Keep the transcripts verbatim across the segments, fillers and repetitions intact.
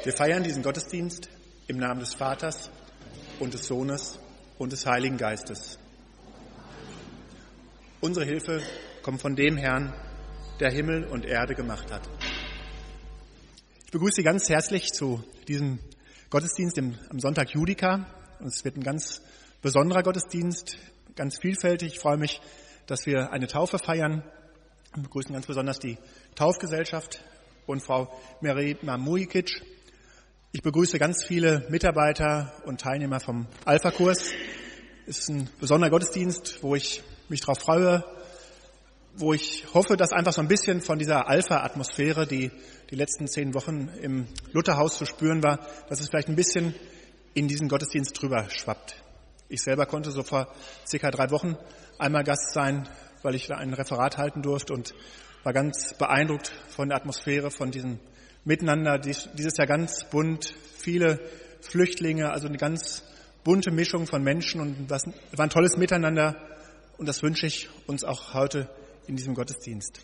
Wir feiern diesen Gottesdienst im Namen des Vaters und des Sohnes und des Heiligen Geistes. Unsere Hilfe kommt von dem Herrn, der Himmel und Erde gemacht hat. Ich begrüße Sie ganz herzlich zu diesem Gottesdienst am Sonntag Judica. Und es wird ein ganz besonderer Gottesdienst, ganz vielfältig. Ich freue mich, dass wir eine Taufe feiern. Wir begrüßen ganz besonders die Taufgesellschaft und Frau Merima Mujikic. Ich begrüße ganz viele Mitarbeiter und Teilnehmer vom Alpha-Kurs. Es ist ein besonderer Gottesdienst, wo ich mich darauf freue, wo ich hoffe, dass einfach so ein bisschen von dieser Alpha-Atmosphäre, die die letzten zehn Wochen im Lutherhaus zu spüren war, dass es vielleicht ein bisschen in diesen Gottesdienst drüber schwappt. Ich selber konnte so vor circa drei Wochen einmal Gast sein, weil ich da ein Referat halten durfte und war ganz beeindruckt von der Atmosphäre, von diesem Miteinander. Dieses Jahr ganz bunt, viele Flüchtlinge, also eine ganz bunte Mischung von Menschen und das war ein tolles Miteinander und das wünsche ich uns auch heute in diesem Gottesdienst.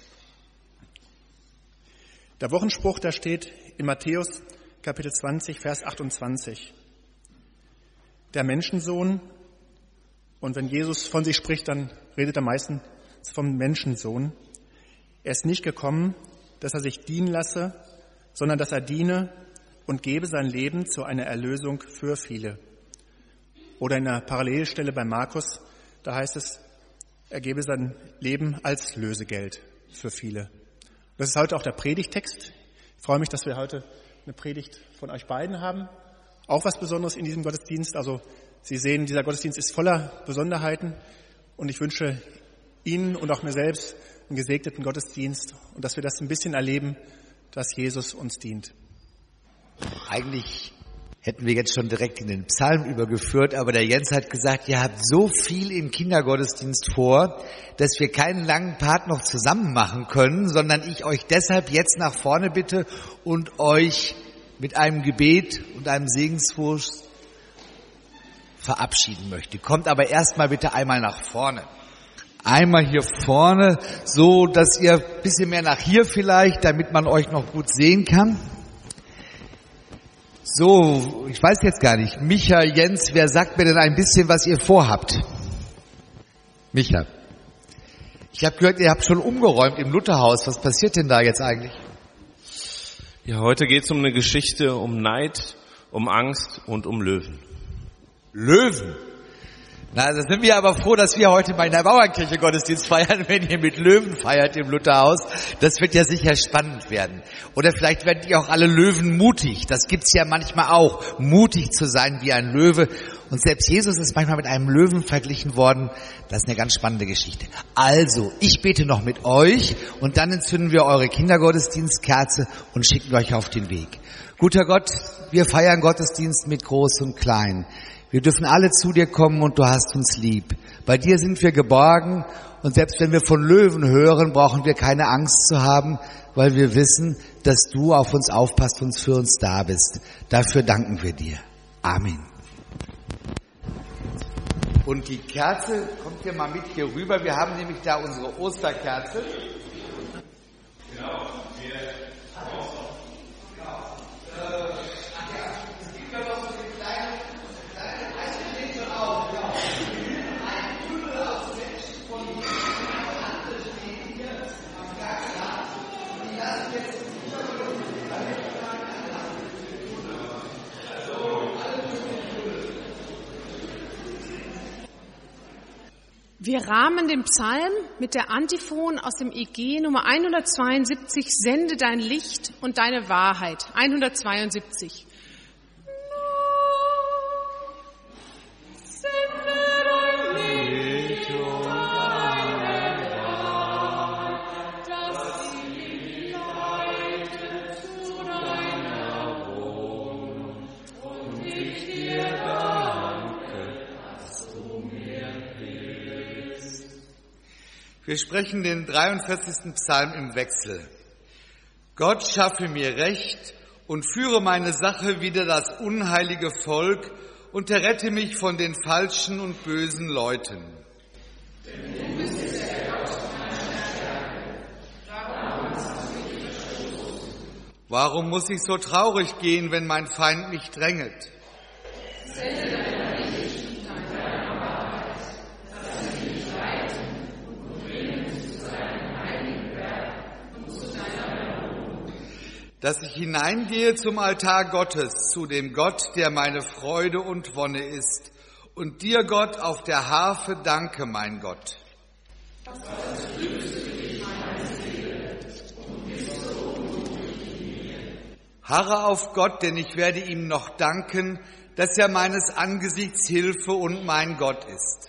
Der Wochenspruch, da steht in Matthäus Kapitel zwanzig, Vers achtundzwanzig. Der Menschensohn, und wenn Jesus von sich spricht, dann redet er meistens vom Menschensohn. Er ist nicht gekommen, dass er sich dienen lasse, sondern dass er diene und gebe sein Leben zu einer Erlösung für viele. Oder in einer Parallelstelle bei Markus, da heißt es, er gebe sein Leben als Lösegeld für viele. Das ist heute auch der Predigttext. Ich freue mich, dass wir heute eine Predigt von euch beiden haben. Auch was Besonderes in diesem Gottesdienst. Also Sie sehen, dieser Gottesdienst ist voller Besonderheiten und ich wünsche Ihnen und auch mir selbst einen gesegneten Gottesdienst und dass wir das ein bisschen erleben, dass Jesus uns dient. Eigentlich hätten wir jetzt schon direkt in den Psalm übergeführt, aber der Jens hat gesagt, ihr habt so viel im Kindergottesdienst vor, dass wir keinen langen Part noch zusammen machen können, sondern ich euch deshalb jetzt nach vorne bitte und euch mit einem Gebet und einem Segenswurf verabschieden möchte. Kommt aber erstmal bitte einmal nach vorne. Einmal hier vorne, so dass ihr ein bisschen mehr nach hier vielleicht, damit man euch noch gut sehen kann. So, ich weiß jetzt gar nicht. Micha, Jens, wer sagt mir denn ein bisschen, was ihr vorhabt? Micha. Ich habe gehört, ihr habt schon umgeräumt im Lutherhaus. Was passiert denn da jetzt eigentlich? Ja, heute geht es um eine Geschichte, um Neid, um Angst und um Löwen. Löwen? Na, da sind wir aber froh, dass wir heute bei der Bauernkirche Gottesdienst feiern, wenn ihr mit Löwen feiert im Lutherhaus. Das wird ja sicher spannend werden. Oder vielleicht werdet ihr auch alle Löwen mutig. Das gibt's ja manchmal auch, mutig zu sein wie ein Löwe. Und selbst Jesus ist manchmal mit einem Löwen verglichen worden. Das ist eine ganz spannende Geschichte. Also, ich bete noch mit euch und dann entzünden wir eure Kindergottesdienstkerze und schicken euch auf den Weg. Guter Gott, wir feiern Gottesdienst mit Groß und Klein. Wir dürfen alle zu dir kommen und du hast uns lieb. Bei dir sind wir geborgen und selbst wenn wir von Löwen hören, brauchen wir keine Angst zu haben, weil wir wissen, dass du auf uns aufpasst und für uns da bist. Dafür danken wir dir. Amen. Und die Kerze, kommt ihr mal mit hier rüber, wir haben nämlich da unsere Osterkerze. Genau. Wir rahmen den Psalm mit der Antiphon aus dem E G Nummer hundertzweiundsiebzig, Sende dein Licht und deine Wahrheit. hundertzweiundsiebzig. Wir sprechen den dreiundvierzigsten Psalm im Wechsel. Gott schaffe mir Recht und führe meine Sache wider das unheilige Volk und errette mich von den falschen und bösen Leuten. Denn du bist der Gott meiner Stärke. Warum muss ich so traurig gehen, wenn mein Feind mich drängelt? Dass ich hineingehe zum Altar Gottes, zu dem Gott, der meine Freude und Wonne ist, und dir, Gott, auf der Harfe danke, mein Gott. Harre auf Gott, denn ich werde ihm noch danken, dass er meines Angesichts Hilfe und mein Gott ist.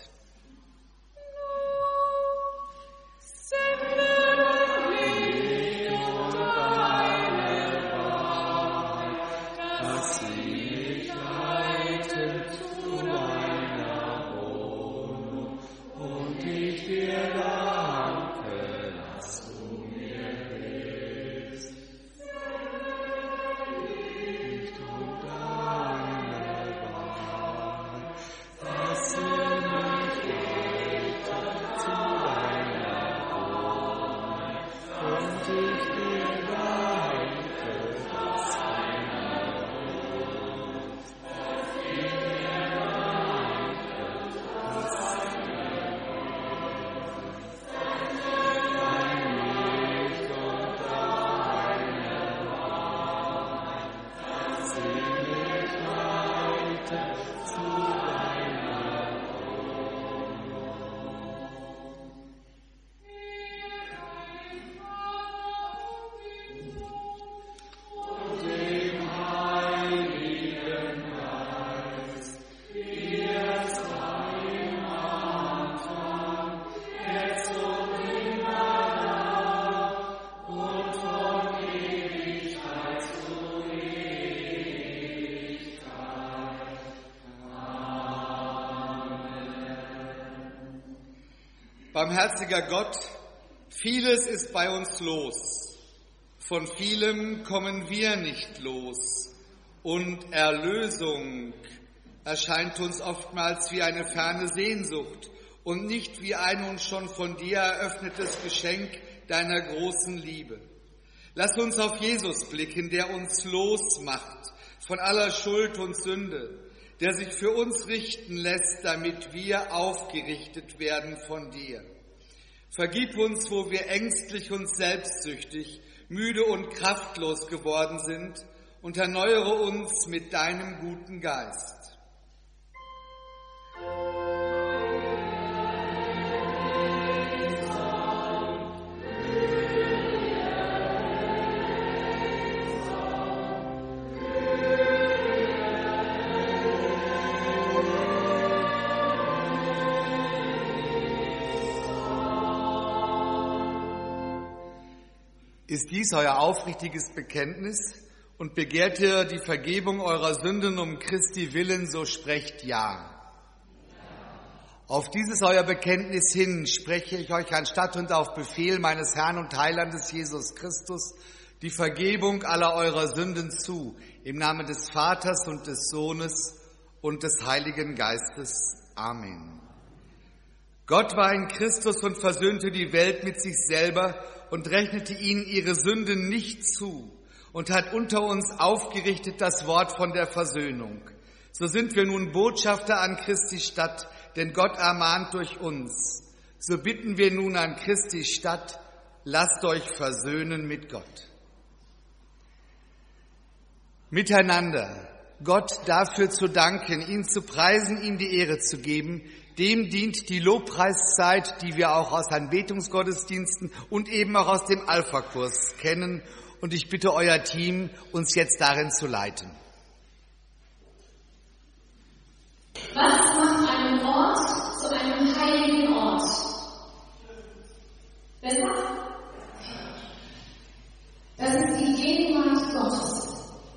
Barmherziger Gott, vieles ist bei uns los, von vielem kommen wir nicht los und Erlösung erscheint uns oftmals wie eine ferne Sehnsucht und nicht wie ein uns schon von dir eröffnetes Geschenk deiner großen Liebe. Lass uns auf Jesus blicken, der uns losmacht von aller Schuld und Sünde, der sich für uns richten lässt, damit wir aufgerichtet werden von dir. Vergib uns, wo wir ängstlich und selbstsüchtig, müde und kraftlos geworden sind, und erneuere uns mit deinem guten Geist. Ist dies euer aufrichtiges Bekenntnis und begehrt ihr die Vergebung eurer Sünden um Christi willen, so sprecht ja. Auf dieses euer Bekenntnis hin spreche ich euch anstatt und auf Befehl meines Herrn und Heilandes Jesus Christus die Vergebung aller eurer Sünden zu, im Namen des Vaters und des Sohnes und des Heiligen Geistes. Amen. Gott war in Christus und versöhnte die Welt mit sich selber und rechnete ihnen ihre Sünden nicht zu und hat unter uns aufgerichtet das Wort von der Versöhnung. So sind wir nun Botschafter an Christi Stadt, denn Gott ermahnt durch uns. So bitten wir nun an Christi Stadt, lasst euch versöhnen mit Gott. Miteinander Gott dafür zu danken, ihn zu preisen, ihm die Ehre zu geben, dem dient die Lobpreiszeit, die wir auch aus Anbetungsgottesdiensten und eben auch aus dem Alpha-Kurs kennen. Und ich bitte euer Team, uns jetzt darin zu leiten. Was macht einen Ort zu einem heiligen Ort? Besser? Das ist die Gegenwart Gottes.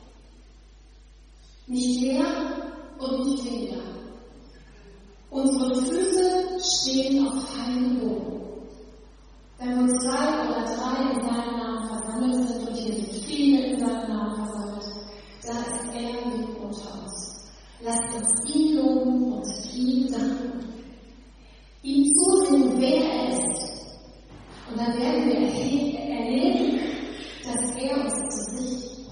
Nicht mehr und nicht weniger. Unsere Füße stehen auf heiligen Boden. Wenn uns zwei oder drei in seinem Namen versammelt sind, und hier sind viele in seinem Namen versammelt, da ist er mit unter uns. Lasst uns ihn loben und ihm danken. Ihm zusehen, wer er ist. Und dann werden wir erleben, dass er uns zu sich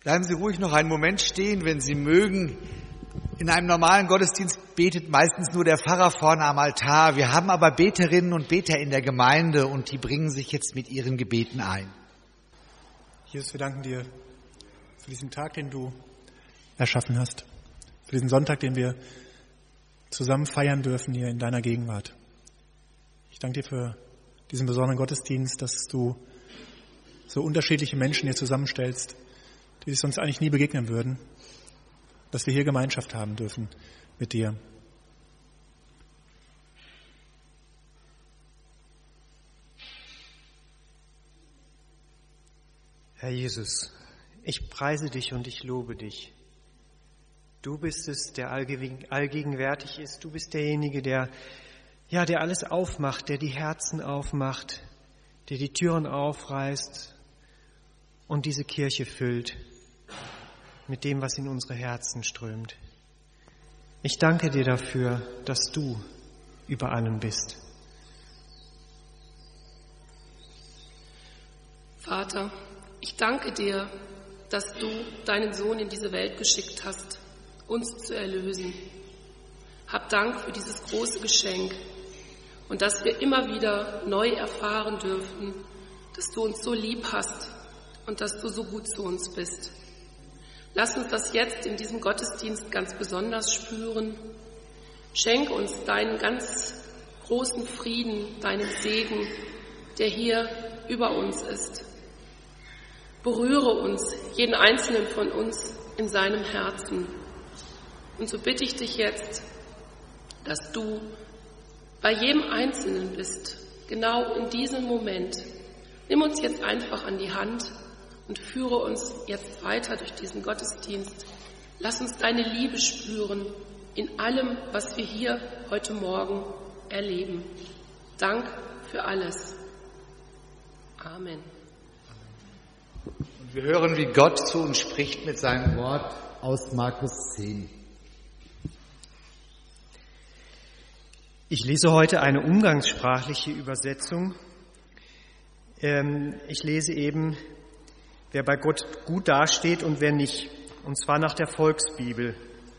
Bleiben Sie ruhig noch einen Moment stehen, wenn Sie mögen. In einem normalen Gottesdienst betet meistens nur der Pfarrer vorne am Altar. Wir haben aber Beterinnen und Beter in der Gemeinde und die bringen sich jetzt mit ihren Gebeten ein. Jesus, wir danken dir für diesen Tag, den du erschaffen hast. Für diesen Sonntag, den wir zusammen feiern dürfen hier in deiner Gegenwart. Ich danke dir für diesen besonderen Gottesdienst, dass du so unterschiedliche Menschen hier zusammenstellst, die sich sonst eigentlich nie begegnen würden, dass wir hier Gemeinschaft haben dürfen mit dir. Herr Jesus, ich preise dich und ich lobe dich. Du bist es, der allgegenwärtig ist. Du bist derjenige, der, ja, der alles aufmacht, der die Herzen aufmacht, der die Türen aufreißt und diese Kirche füllt mit dem, was in unsere Herzen strömt. Ich danke dir dafür, dass du über allem bist. Vater, ich danke dir, dass du deinen Sohn in diese Welt geschickt hast, uns zu erlösen. Hab Dank für dieses große Geschenk und dass wir immer wieder neu erfahren dürfen, dass du uns so lieb hast und dass du so gut zu uns bist. Lass uns das jetzt in diesem Gottesdienst ganz besonders spüren. Schenk uns deinen ganz großen Frieden, deinen Segen, der hier über uns ist. Berühre uns, jeden Einzelnen von uns, in seinem Herzen. Und so bitte ich dich jetzt, dass du bei jedem Einzelnen bist, genau in diesem Moment. Nimm uns jetzt einfach an die Hand und führe uns jetzt weiter durch diesen Gottesdienst. Lass uns deine Liebe spüren in allem, was wir hier heute Morgen erleben. Dank für alles. Amen. Und wir hören, wie Gott zu uns spricht mit seinem Wort aus Markus zehn. Ich lese heute eine umgangssprachliche Übersetzung. Ich lese eben, wer bei Gott gut dasteht und wer nicht, und zwar nach der Volksbibel.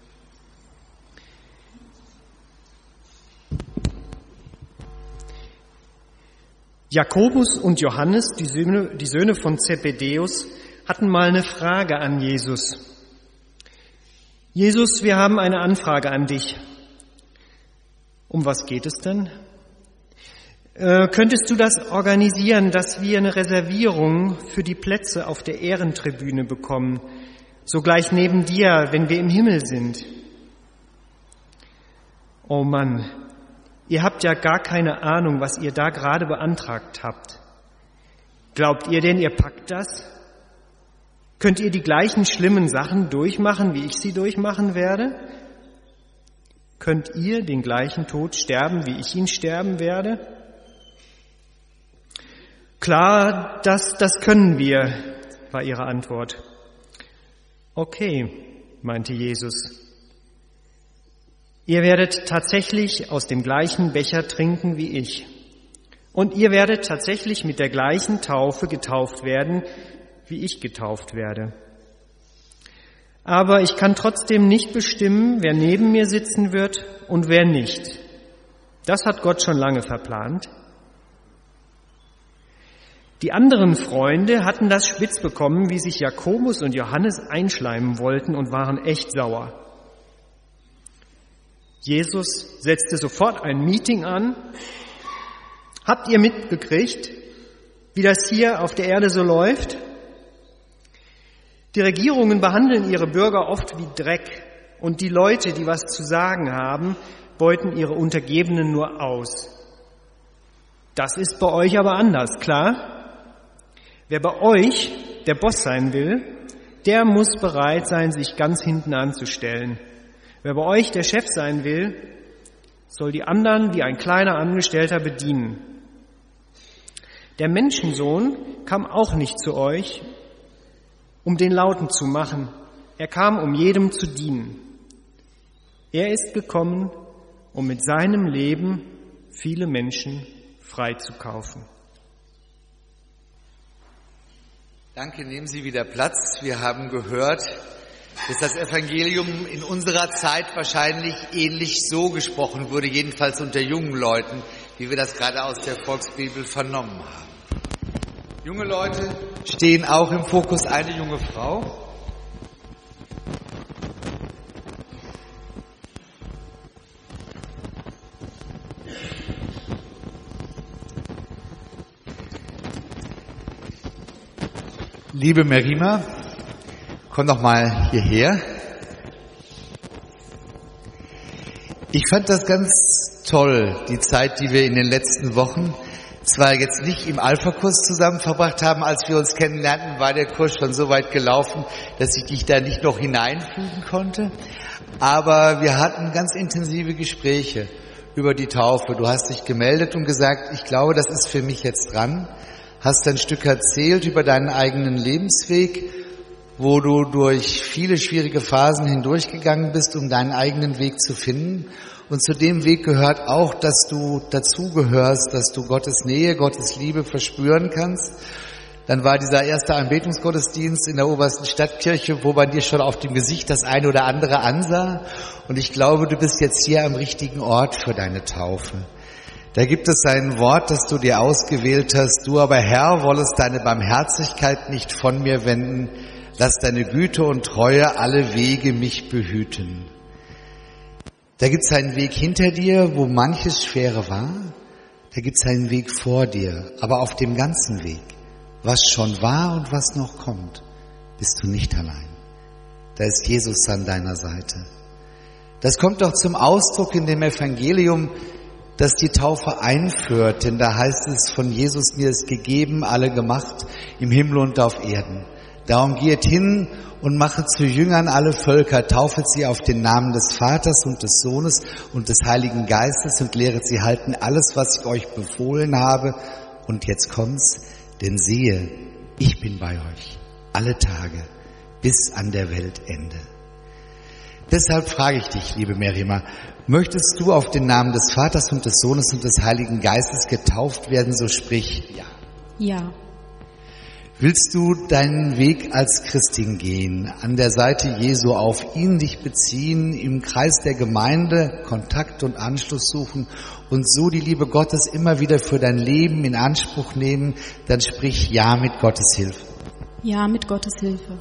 Jakobus und Johannes, die Söhne, die Söhne von Zebedäus, hatten mal eine Frage an Jesus. Jesus, wir haben eine Anfrage an dich. Um was geht es denn? Äh, könntest du das organisieren, dass wir eine Reservierung für die Plätze auf der Ehrentribüne bekommen, sogleich neben dir, wenn wir im Himmel sind? Oh Mann, ihr habt ja gar keine Ahnung, was ihr da gerade beantragt habt. Glaubt ihr denn, ihr packt das? Könnt ihr die gleichen schlimmen Sachen durchmachen, wie ich sie durchmachen werde? Könnt ihr den gleichen Tod sterben, wie ich ihn sterben werde? Klar, das, das können wir, war ihre Antwort. Okay, meinte Jesus. Ihr werdet tatsächlich aus dem gleichen Becher trinken wie ich. Und ihr werdet tatsächlich mit der gleichen Taufe getauft werden, wie ich getauft werde. Aber ich kann trotzdem nicht bestimmen, wer neben mir sitzen wird und wer nicht. Das hat Gott schon lange verplant. Die anderen Freunde hatten das spitz bekommen, wie sich Jakobus und Johannes einschleimen wollten und waren echt sauer. Jesus setzte sofort ein Meeting an. Habt ihr mitgekriegt, wie das hier auf der Erde so läuft? Die Regierungen behandeln ihre Bürger oft wie Dreck und die Leute, die was zu sagen haben, beuten ihre Untergebenen nur aus. Das ist bei euch aber anders, klar? Wer bei euch der Boss sein will, der muss bereit sein, sich ganz hinten anzustellen. Wer bei euch der Chef sein will, soll die anderen wie ein kleiner Angestellter bedienen. Der Menschensohn kam auch nicht zu euch, um den Lauten zu machen. Er kam, um jedem zu dienen. Er ist gekommen, um mit seinem Leben viele Menschen freizukaufen. Danke, nehmen Sie wieder Platz. Wir haben gehört, dass das Evangelium in unserer Zeit wahrscheinlich ähnlich so gesprochen wurde, jedenfalls unter jungen Leuten, wie wir das gerade aus der Volksbibel vernommen haben. Junge Leute stehen auch im Fokus, eine junge Frau. Liebe Merima, komm doch mal hierher. Ich fand das ganz toll, die Zeit, die wir in den letzten Wochen zwar jetzt nicht im Alpha-Kurs zusammen verbracht haben, als wir uns kennenlernten, war der Kurs schon so weit gelaufen, dass ich dich da nicht noch hineinfügen konnte. Aber wir hatten ganz intensive Gespräche über die Taufe. Du hast dich gemeldet und gesagt, ich glaube, das ist für mich jetzt dran. Hast ein Stück erzählt über deinen eigenen Lebensweg, wo du durch viele schwierige Phasen hindurchgegangen bist, um deinen eigenen Weg zu finden. Und zu dem Weg gehört auch, dass du dazugehörst, dass du Gottes Nähe, Gottes Liebe verspüren kannst. Dann war dieser erste Anbetungsgottesdienst in der obersten Stadtkirche, wo man dir schon auf dem Gesicht das eine oder andere ansah. Und ich glaube, du bist jetzt hier am richtigen Ort für deine Taufe. Da gibt es ein Wort, das du dir ausgewählt hast. Du aber, Herr, wollest deine Barmherzigkeit nicht von mir wenden. Lass deine Güte und Treue alle Wege mich behüten. Da gibt es einen Weg hinter dir, wo manches Schwere war. Da gibt es einen Weg vor dir. Aber auf dem ganzen Weg, was schon war und was noch kommt, bist du nicht allein. Da ist Jesus an deiner Seite. Das kommt doch zum Ausdruck in dem Evangelium, das die Taufe einführt, denn da heißt es, von Jesus mir ist gegeben, alle gemacht, im Himmel und auf Erden. Darum geht hin und machet zu Jüngern alle Völker, taufet sie auf den Namen des Vaters und des Sohnes und des Heiligen Geistes und lehret sie halten alles, was ich euch befohlen habe. Und jetzt kommt's, denn siehe, ich bin bei euch alle Tage bis an der Weltende. Deshalb frage ich dich, liebe Merima, möchtest du auf den Namen des Vaters und des Sohnes und des Heiligen Geistes getauft werden, so sprich ja. Ja. Willst du deinen Weg als Christin gehen, an der Seite Jesu auf ihn dich beziehen, im Kreis der Gemeinde Kontakt und Anschluss suchen und so die Liebe Gottes immer wieder für dein Leben in Anspruch nehmen, dann sprich ja mit Gottes Hilfe. Ja, mit Gottes Hilfe.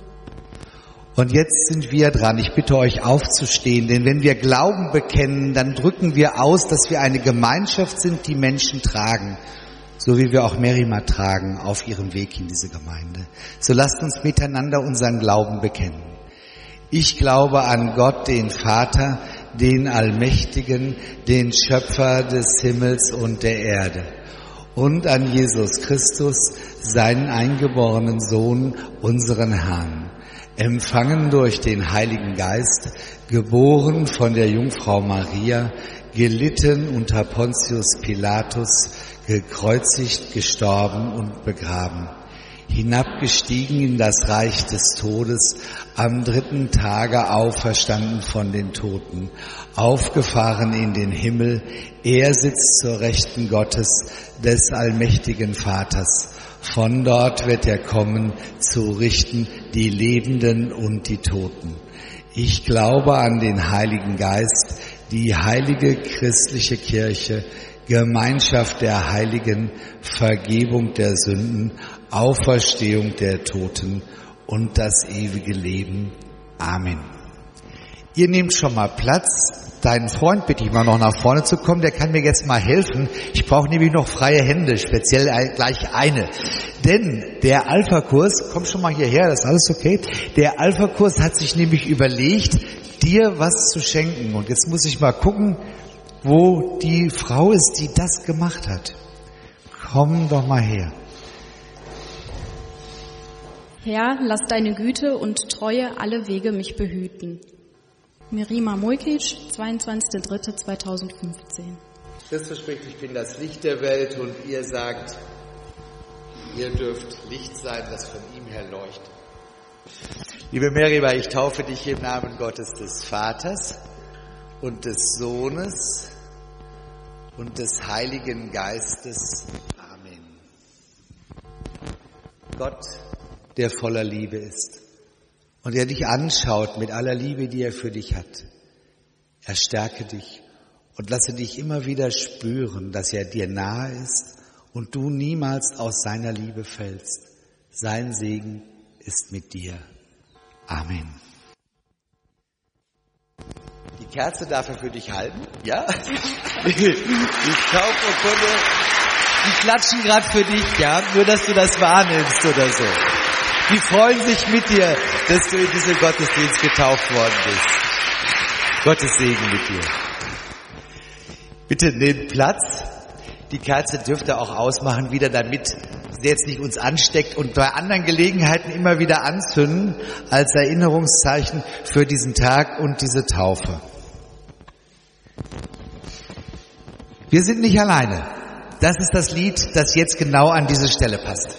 Und jetzt sind wir dran. Ich bitte euch aufzustehen, denn wenn wir Glauben bekennen, dann drücken wir aus, dass wir eine Gemeinschaft sind, die Menschen tragen, so wie wir auch Merima tragen auf ihrem Weg in diese Gemeinde. So lasst uns miteinander unseren Glauben bekennen. Ich glaube an Gott, den Vater, den Allmächtigen, den Schöpfer des Himmels und der Erde, und an Jesus Christus, seinen eingeborenen Sohn, unseren Herrn, empfangen durch den Heiligen Geist, geboren von der Jungfrau Maria, gelitten unter Pontius Pilatus, gekreuzigt, gestorben und begraben, hinabgestiegen in das Reich des Todes, am dritten Tage auferstanden von den Toten, aufgefahren in den Himmel, er sitzt zur Rechten Gottes, des allmächtigen Vaters. Von dort wird er kommen, zu richten die Lebenden und die Toten. Ich glaube an den Heiligen Geist, die heilige christliche Kirche, Gemeinschaft der Heiligen, Vergebung der Sünden, Auferstehung der Toten und das ewige Leben. Amen. Ihr nehmt schon mal Platz. Deinen Freund bitte ich mal noch nach vorne zu kommen, der kann mir jetzt mal helfen. Ich brauche nämlich noch freie Hände, speziell gleich eine. Denn der Alpha-Kurs, komm schon mal hierher, das ist alles okay. Der Alpha-Kurs hat sich nämlich überlegt, dir was zu schenken. Und jetzt muss ich mal gucken, wo die Frau ist, die das gemacht hat. Komm doch mal her. Herr, lass deine Güte und Treue alle Wege mich behüten. Merima Mojkic, zweiundzwanzigster dritter zweitausendfünfzehn. Christus spricht, ich bin das Licht der Welt, und ihr sagt, ihr dürft Licht sein, das von ihm her leuchtet. Liebe Merima, ich taufe dich im Namen Gottes des Vaters und des Sohnes und des Heiligen Geistes. Amen. Gott der voller Liebe ist und der dich anschaut mit aller Liebe, die er für dich hat. Er stärke dich und lasse dich immer wieder spüren, dass er dir nahe ist und du niemals aus seiner Liebe fällst. Sein Segen ist mit dir. Amen. Die Kerze darf er für dich halten, ja? Ich kaufe und Kunde, die klatschen gerade für dich, ja? Nur, dass du das wahrnimmst oder so. Die freuen sich mit dir, dass du in diesen Gottesdienst getauft worden bist. Gottes Segen mit dir. Bitte nehmt Platz. Die Kerze dürft ihr auch ausmachen wieder, damit sie jetzt nicht uns ansteckt und bei anderen Gelegenheiten immer wieder anzünden als Erinnerungszeichen für diesen Tag und diese Taufe. Wir sind nicht alleine. Das ist das Lied, das jetzt genau an diese Stelle passt.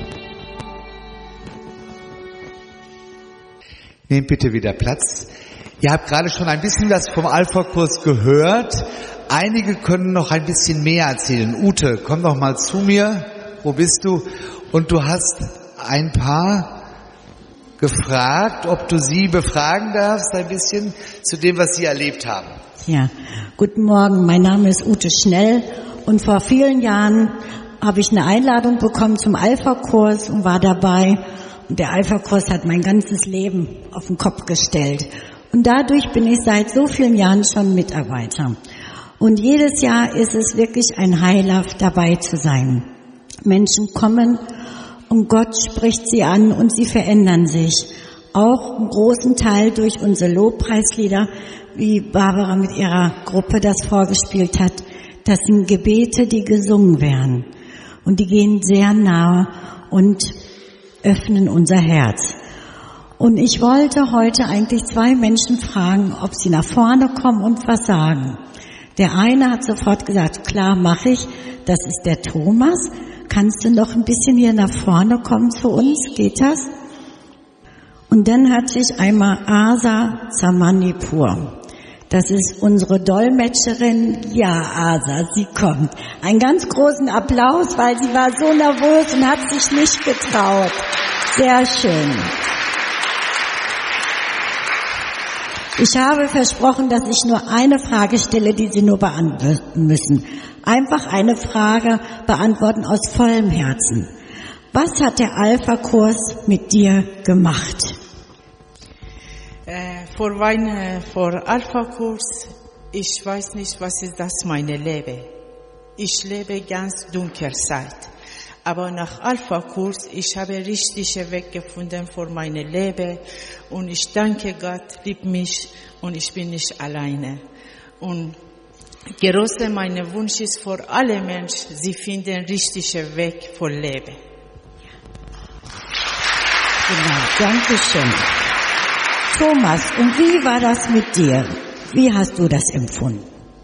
Nehmt bitte wieder Platz. Ihr habt gerade schon ein bisschen was vom Alpha-Kurs gehört. Einige können noch ein bisschen mehr erzählen. Ute, komm doch mal zu mir. Wo bist du? Und du hast ein paar gefragt, ob du sie befragen darfst, ein bisschen zu dem, was sie erlebt haben. Ja, guten Morgen. Mein Name ist Ute Schnell und vor vielen Jahren habe ich eine Einladung bekommen zum Alpha-Kurs und war dabei. Und der Alpha-Kurs hat mein ganzes Leben auf den Kopf gestellt. Und dadurch bin ich seit so vielen Jahren schon Mitarbeiter. Und jedes Jahr ist es wirklich ein Highlight, dabei zu sein. Menschen kommen und Gott spricht sie an und sie verändern sich. Auch einen großen Teil durch unsere Lobpreislieder, wie Barbara mit ihrer Gruppe das vorgespielt hat. Das sind Gebete, die gesungen werden. Und die gehen sehr nahe und öffnen unser Herz. Und ich wollte heute eigentlich zwei Menschen fragen, ob sie nach vorne kommen und was sagen. Der eine hat sofort gesagt, klar, mache ich. Das ist der Thomas. Kannst du noch ein bisschen hier nach vorne kommen zu uns? Geht das? Und dann hatte ich einmal Asa Zamanipur. Das ist unsere Dolmetscherin. Ja, Asa, sie kommt. Einen ganz großen Applaus, weil sie war so nervös und hat sich nicht getraut. Sehr schön. Ich habe versprochen, dass ich nur eine Frage stelle, die Sie nur beantworten müssen. Einfach eine Frage beantworten aus vollem Herzen. Was hat der Alpha-Kurs mit dir gemacht? Äh, vor Wein, vor Alpha-Kurs, ich weiß nicht, was ist das meine Leben. Ich lebe ganz dunkel Zeit. Aber nach Alpha-Kurs, ich habe richtige Weg gefunden für meine Leben. Und ich danke Gott, liebt mich und ich bin nicht alleine. Und große mein Wunsch ist für alle Menschen, sie finden richtigen Weg für Leben. Genau, danke schön. Thomas, und wie war das mit dir? Wie hast du das empfunden?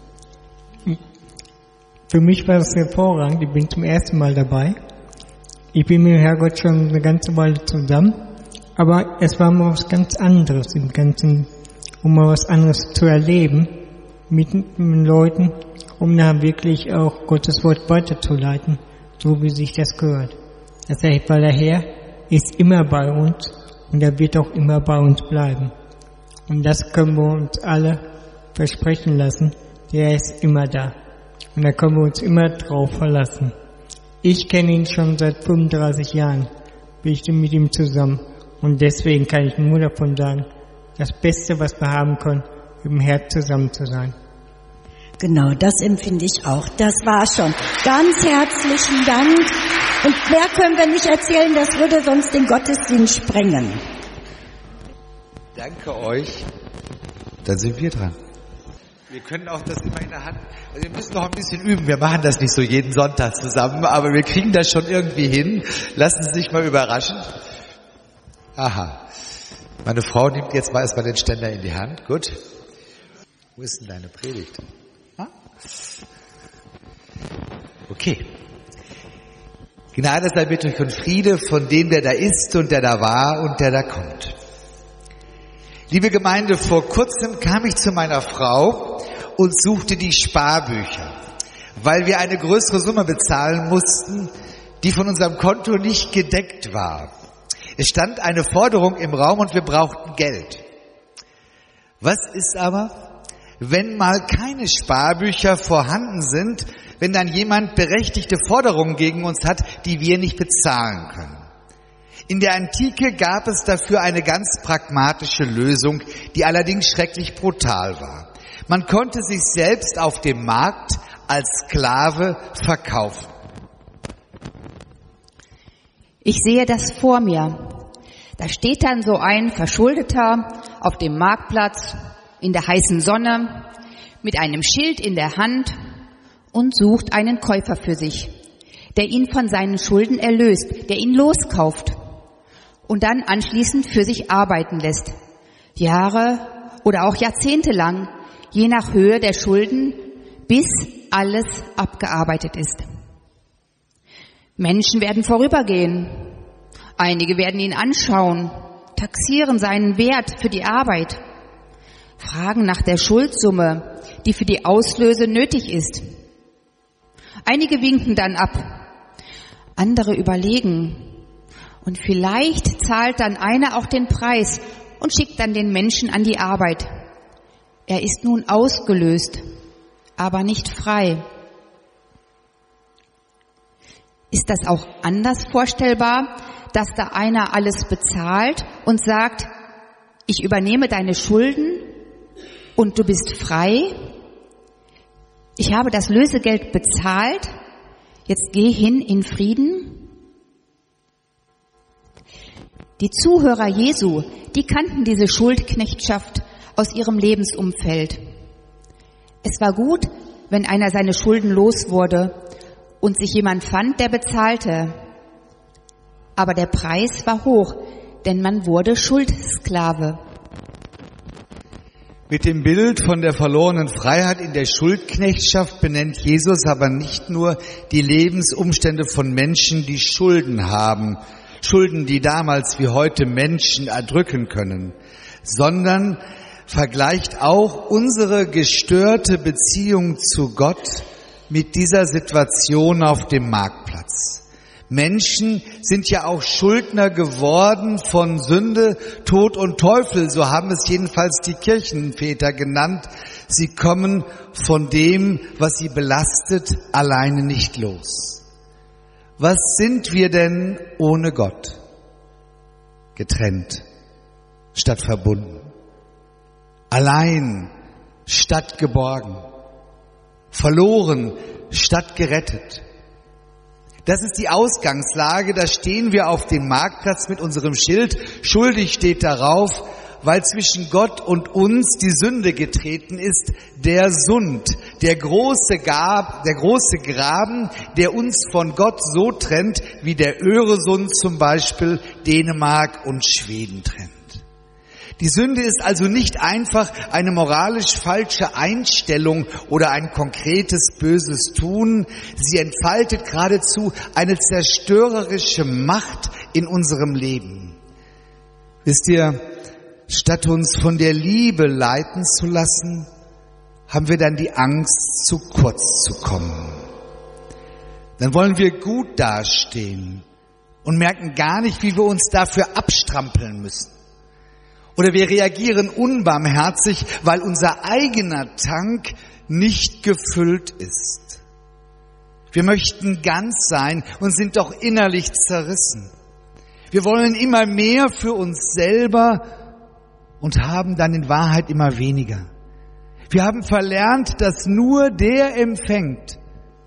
Für mich war das hervorragend. Ich bin zum ersten Mal dabei. Ich bin mit dem Herrgott schon eine ganze Weile zusammen. Aber es war mal was ganz anderes im Ganzen, um mal was anderes zu erleben mit den Leuten, um da wirklich auch Gottes Wort weiterzuleiten, so wie sich das gehört. Das heißt, weil der Herr ist immer bei uns und er wird auch immer bei uns bleiben. Und das können wir uns alle versprechen lassen. Der ist immer da. Und da können wir uns immer drauf verlassen. Ich kenne ihn schon seit fünfunddreißig Jahren. Bin ich mit ihm zusammen. Und deswegen kann ich nur davon sagen, das Beste, was wir haben können, mit dem Herz zusammen zu sein. Genau, das empfinde ich auch. Das war schon. Ganz herzlichen Dank. Und mehr können wir nicht erzählen, das würde sonst den Gottesdienst sprengen. Danke euch. Dann sind wir dran. Wir können auch das immer in der Hand, also wir müssen noch ein bisschen üben, wir machen das nicht so jeden Sonntag zusammen, aber wir kriegen das schon irgendwie hin. Lassen Sie sich mal überraschen. Aha, meine Frau nimmt jetzt mal erstmal den Ständer in die Hand, gut. Wo ist denn deine Predigt? Ha? Okay. Gnade sei mit euch und Friede von dem, der da ist und der da war und der da kommt. Liebe Gemeinde, vor kurzem kam ich zu meiner Frau und suchte die Sparbücher, weil wir eine größere Summe bezahlen mussten, die von unserem Konto nicht gedeckt war. Es stand eine Forderung im Raum und wir brauchten Geld. Was ist aber, wenn mal keine Sparbücher vorhanden sind, wenn dann jemand berechtigte Forderungen gegen uns hat, die wir nicht bezahlen können? In der Antike gab es dafür eine ganz pragmatische Lösung, die allerdings schrecklich brutal war. Man konnte sich selbst auf dem Markt als Sklave verkaufen. Ich sehe das vor mir. Da steht dann so ein Verschuldeter auf dem Marktplatz in der heißen Sonne mit einem Schild in der Hand und sucht einen Käufer für sich, der ihn von seinen Schulden erlöst, der ihn loskauft und dann anschließend für sich arbeiten lässt. Jahre oder auch Jahrzehnte lang, je nach Höhe der Schulden, bis alles abgearbeitet ist. Menschen werden vorübergehen. Einige werden ihn anschauen, taxieren seinen Wert für die Arbeit. fragen nach der Schuldsumme, die für die Auslöse nötig ist. Einige winken dann ab, andere überlegen und vielleicht zahlt dann einer auch den Preis und schickt dann den Menschen an die Arbeit. Er ist nun ausgelöst, aber nicht frei. Ist das auch anders vorstellbar, dass da einer alles bezahlt und sagt, ich übernehme deine Schulden und du bist frei? Ich habe das Lösegeld bezahlt, jetzt geh hin in Frieden? Die Zuhörer Jesu, die kannten diese Schuldknechtschaft aus ihrem Lebensumfeld. Es war gut, wenn einer seine Schulden los wurde und sich jemand fand, der bezahlte. Aber der Preis war hoch, denn man wurde Schuldsklave. Mit dem Bild von der verlorenen Freiheit in der Schuldknechtschaft benennt Jesus aber nicht nur die Lebensumstände von Menschen, die Schulden haben, Schulden, die damals wie heute Menschen erdrücken können, sondern vergleicht auch unsere gestörte Beziehung zu Gott mit dieser Situation auf dem Marktplatz. Menschen sind ja auch Schuldner geworden von Sünde, Tod und Teufel, so haben es jedenfalls die Kirchenväter genannt. Sie kommen von dem, was sie belastet, alleine nicht los. Was sind wir denn ohne Gott? Getrennt statt verbunden. Allein statt geborgen. Verloren statt gerettet. Das ist die Ausgangslage, da stehen wir auf dem Marktplatz mit unserem Schild. Schuldig steht darauf, weil zwischen Gott und uns die Sünde getreten ist, der Sund, der große, Gab, der große Graben, der uns von Gott so trennt, wie der Öresund zum Beispiel Dänemark und Schweden trennt. Die Sünde ist also nicht einfach eine moralisch falsche Einstellung oder ein konkretes böses Tun. Sie entfaltet geradezu eine zerstörerische Macht in unserem Leben. Wisst ihr, statt uns von der Liebe leiten zu lassen, haben wir dann die Angst, zu kurz zu kommen. Dann wollen wir gut dastehen und merken gar nicht, wie wir uns dafür abstrampeln müssen. Oder wir reagieren unbarmherzig, weil unser eigener Tank nicht gefüllt ist. Wir möchten ganz sein und sind doch innerlich zerrissen. Wir wollen immer mehr für uns selber und haben dann in Wahrheit immer weniger. Wir haben verlernt, dass nur der empfängt,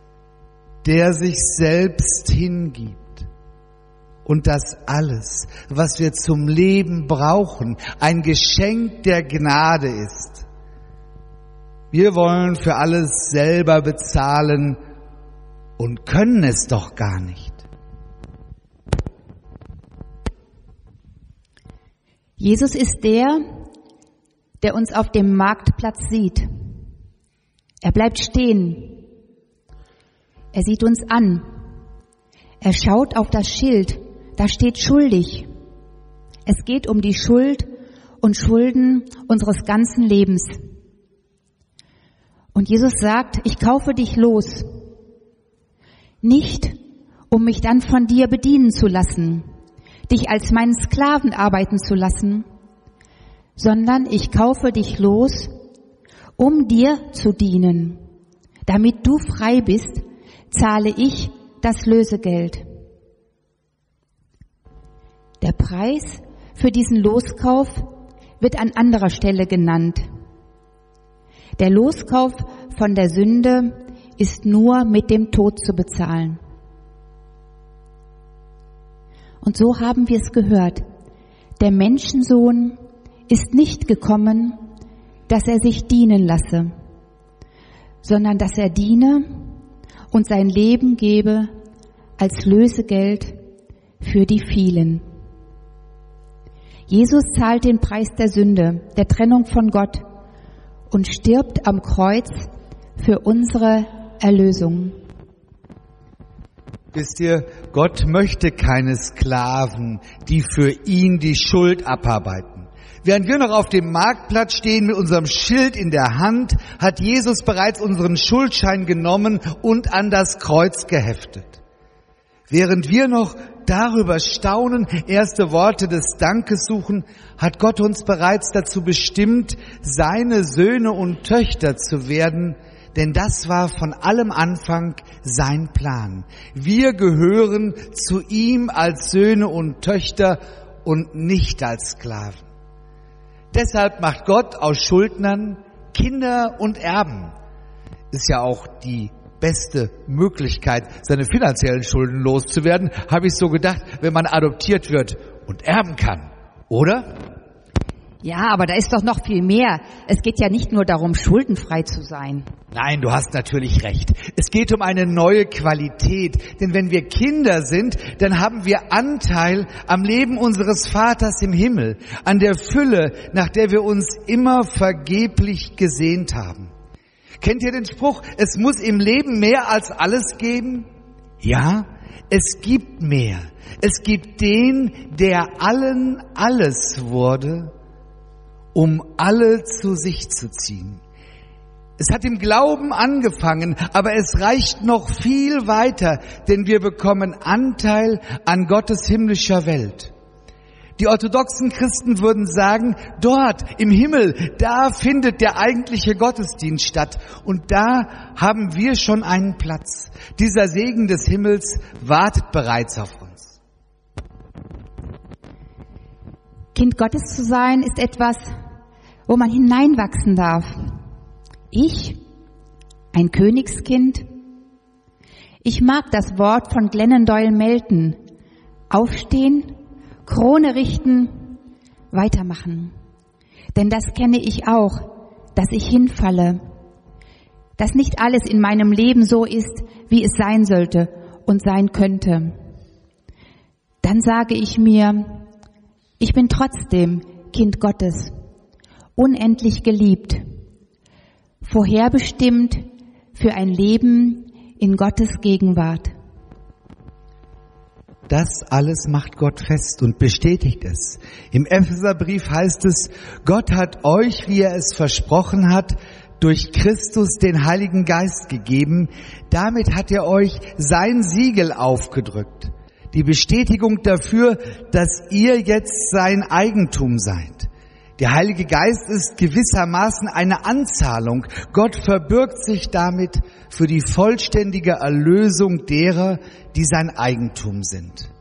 der sich selbst hingibt. Und dass alles, was wir zum Leben brauchen, ein Geschenk der Gnade ist. Wir wollen für alles selber bezahlen und können es doch gar nicht. Jesus ist der, der uns auf dem Marktplatz sieht. Er bleibt stehen. Er sieht uns an. Er schaut auf das Schild. Da steht schuldig. Es geht um die Schuld und Schulden unseres ganzen Lebens. Und Jesus sagt, ich kaufe dich los. Nicht, um mich dann von dir bedienen zu lassen, dich als meinen Sklaven arbeiten zu lassen, sondern ich kaufe dich los, um dir zu dienen. Damit du frei bist, zahle ich das Lösegeld. Der Preis für diesen Loskauf wird an anderer Stelle genannt. Der Loskauf von der Sünde ist nur mit dem Tod zu bezahlen. Und so haben wir es gehört. Der Menschensohn ist nicht gekommen, dass er sich dienen lasse, sondern dass er diene und sein Leben gebe als Lösegeld für die vielen. Jesus zahlt den Preis der Sünde, der Trennung von Gott und stirbt am Kreuz für unsere Erlösung. Wisst ihr, Gott möchte keine Sklaven, die für ihn die Schuld abarbeiten. Während wir noch auf dem Marktplatz stehen mit unserem Schild in der Hand, hat Jesus bereits unseren Schuldschein genommen und an das Kreuz geheftet. Während wir noch darüber staunen, erste Worte des Dankes suchen, hat Gott uns bereits dazu bestimmt, seine Söhne und Töchter zu werden, denn das war von allem Anfang sein Plan. Wir gehören zu ihm als Söhne und Töchter und nicht als Sklaven. Deshalb macht Gott aus Schuldnern Kinder und Erben. Ist ja auch die beste Möglichkeit, seine finanziellen Schulden loszuwerden, habe ich so gedacht, wenn man adoptiert wird und erben kann, oder? Ja, aber da ist doch noch viel mehr. Es geht ja nicht nur darum, schuldenfrei zu sein. Nein, du hast natürlich recht. Es geht um eine neue Qualität. Denn wenn wir Kinder sind, dann haben wir Anteil am Leben unseres Vaters im Himmel, an der Fülle, nach der wir uns immer vergeblich gesehnt haben. Kennt ihr den Spruch, es muss im Leben mehr als alles geben? Ja, es gibt mehr. Es gibt den, der allen alles wurde, um alle zu sich zu ziehen. Es hat im Glauben angefangen, aber es reicht noch viel weiter, denn wir bekommen Anteil an Gottes himmlischer Welt. Die orthodoxen Christen würden sagen, dort im Himmel, da findet der eigentliche Gottesdienst statt und da haben wir schon einen Platz. Dieser Segen des Himmels wartet bereits auf uns. Kind Gottes zu sein ist etwas, wo man hineinwachsen darf. Ich, ein Königskind. Ich mag das Wort von Glennon Doyle Melton. Aufstehen, Krone richten, weitermachen. Denn das kenne ich auch, dass ich hinfalle. Dass nicht alles in meinem Leben so ist, wie es sein sollte und sein könnte. Dann sage ich mir, ich bin trotzdem Kind Gottes, unendlich geliebt, vorherbestimmt für ein Leben in Gottes Gegenwart. Das alles macht Gott fest und bestätigt es. Im Epheserbrief heißt es, Gott hat euch, wie er es versprochen hat, durch Christus den Heiligen Geist gegeben. Damit hat er euch sein Siegel aufgedrückt. Die Bestätigung dafür, dass ihr jetzt sein Eigentum seid. Der Heilige Geist ist gewissermaßen eine Anzahlung. Gott verbürgt sich damit für die vollständige Erlösung derer, die sein Eigentum sind.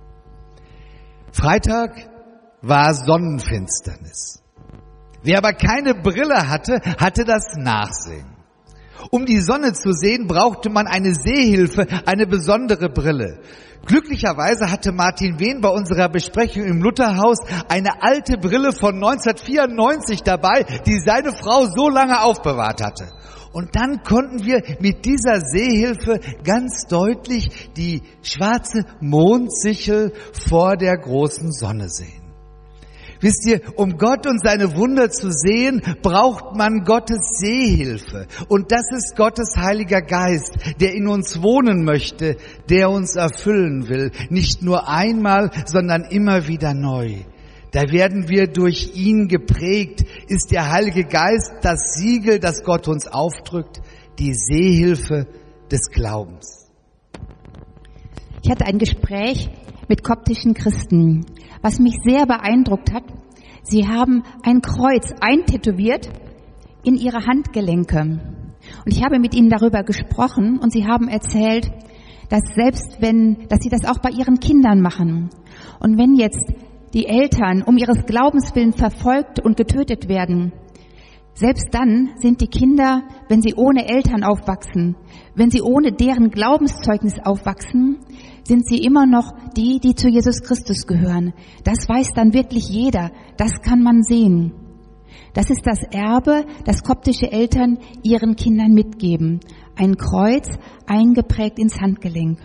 Freitag war Sonnenfinsternis. Wer aber keine Brille hatte, hatte das Nachsehen. Um die Sonne zu sehen, brauchte man eine Sehhilfe, eine besondere Brille. Glücklicherweise hatte Martin Wehn bei unserer Besprechung im Lutherhaus eine alte Brille von neunzehnhundertvierundneunzig dabei, die seine Frau so lange aufbewahrt hatte. Und dann konnten wir mit dieser Sehhilfe ganz deutlich die schwarze Mondsichel vor der großen Sonne sehen. Wisst ihr, um Gott und seine Wunder zu sehen, braucht man Gottes Sehhilfe. Und das ist Gottes Heiliger Geist, der in uns wohnen möchte, der uns erfüllen will. Nicht nur einmal, sondern immer wieder neu. Da werden wir durch ihn geprägt. Ist der Heilige Geist das Siegel, das Gott uns aufdrückt, die Sehhilfe des Glaubens. Ich hatte ein Gespräch mit koptischen Christen, was mich sehr beeindruckt hat. Sie haben ein Kreuz eintätowiert in ihre Handgelenke. Und ich habe mit ihnen darüber gesprochen und sie haben erzählt, dass selbst wenn, dass sie das auch bei ihren Kindern machen. Und wenn jetzt die Eltern um ihres Glaubens willen verfolgt und getötet werden, selbst dann sind die Kinder, wenn sie ohne Eltern aufwachsen, wenn sie ohne deren Glaubenszeugnis aufwachsen, sind sie immer noch die, die zu Jesus Christus gehören. Das weiß dann wirklich jeder. Das kann man sehen. Das ist das Erbe, das koptische Eltern ihren Kindern mitgeben. Ein Kreuz eingeprägt ins Handgelenk.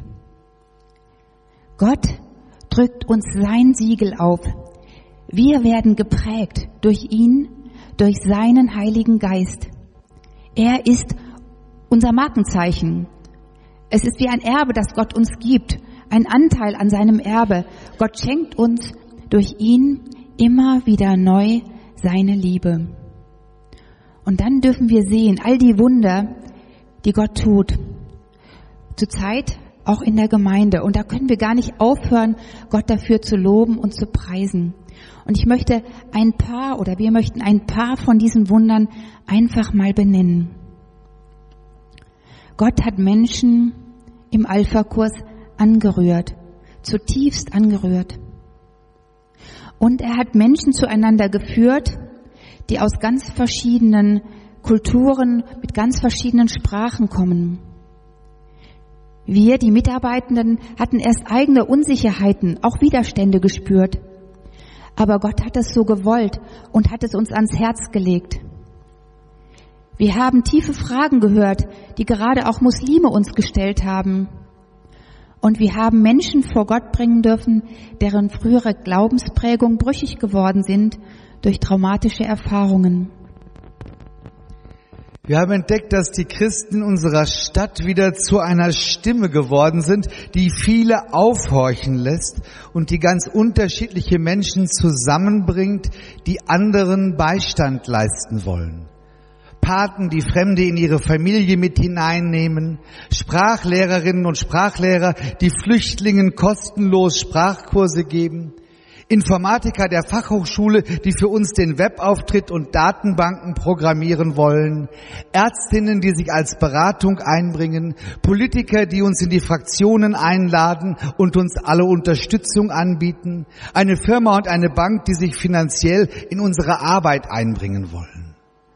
Gott drückt uns sein Siegel auf. Wir werden geprägt durch ihn, durch seinen Heiligen Geist. Er ist unser Markenzeichen. Es ist wie ein Erbe, das Gott uns gibt, ein Anteil an seinem Erbe. Gott schenkt uns durch ihn immer wieder neu seine Liebe. Und dann dürfen wir sehen, all die Wunder, die Gott tut. Zurzeit auch in der Gemeinde. Und da können wir gar nicht aufhören, Gott dafür zu loben und zu preisen. Und ich möchte ein paar oder wir möchten ein paar von diesen Wundern einfach mal benennen. Gott hat Menschen im Alpha-Kurs angerührt, zutiefst angerührt. Und er hat Menschen zueinander geführt, die aus ganz verschiedenen Kulturen, mit ganz verschiedenen Sprachen kommen. Wir, die Mitarbeitenden, hatten erst eigene Unsicherheiten, auch Widerstände gespürt. Aber Gott hat es so gewollt und hat es uns ans Herz gelegt. Wir haben tiefe Fragen gehört, die gerade auch Muslime uns gestellt haben. Und wir haben Menschen vor Gott bringen dürfen, deren frühere Glaubensprägung brüchig geworden sind durch traumatische Erfahrungen. Wir haben entdeckt, dass die Christen in unserer Stadt wieder zu einer Stimme geworden sind, die viele aufhorchen lässt und die ganz unterschiedliche Menschen zusammenbringt, die anderen Beistand leisten wollen. Paten, die Fremde in ihre Familie mit hineinnehmen, Sprachlehrerinnen und Sprachlehrer, die Flüchtlingen kostenlos Sprachkurse geben, Informatiker der Fachhochschule, die für uns den Webauftritt und Datenbanken programmieren wollen, Ärztinnen, die sich als Beratung einbringen, Politiker, die uns in die Fraktionen einladen und uns alle Unterstützung anbieten, eine Firma und eine Bank, die sich finanziell in unsere Arbeit einbringen wollen.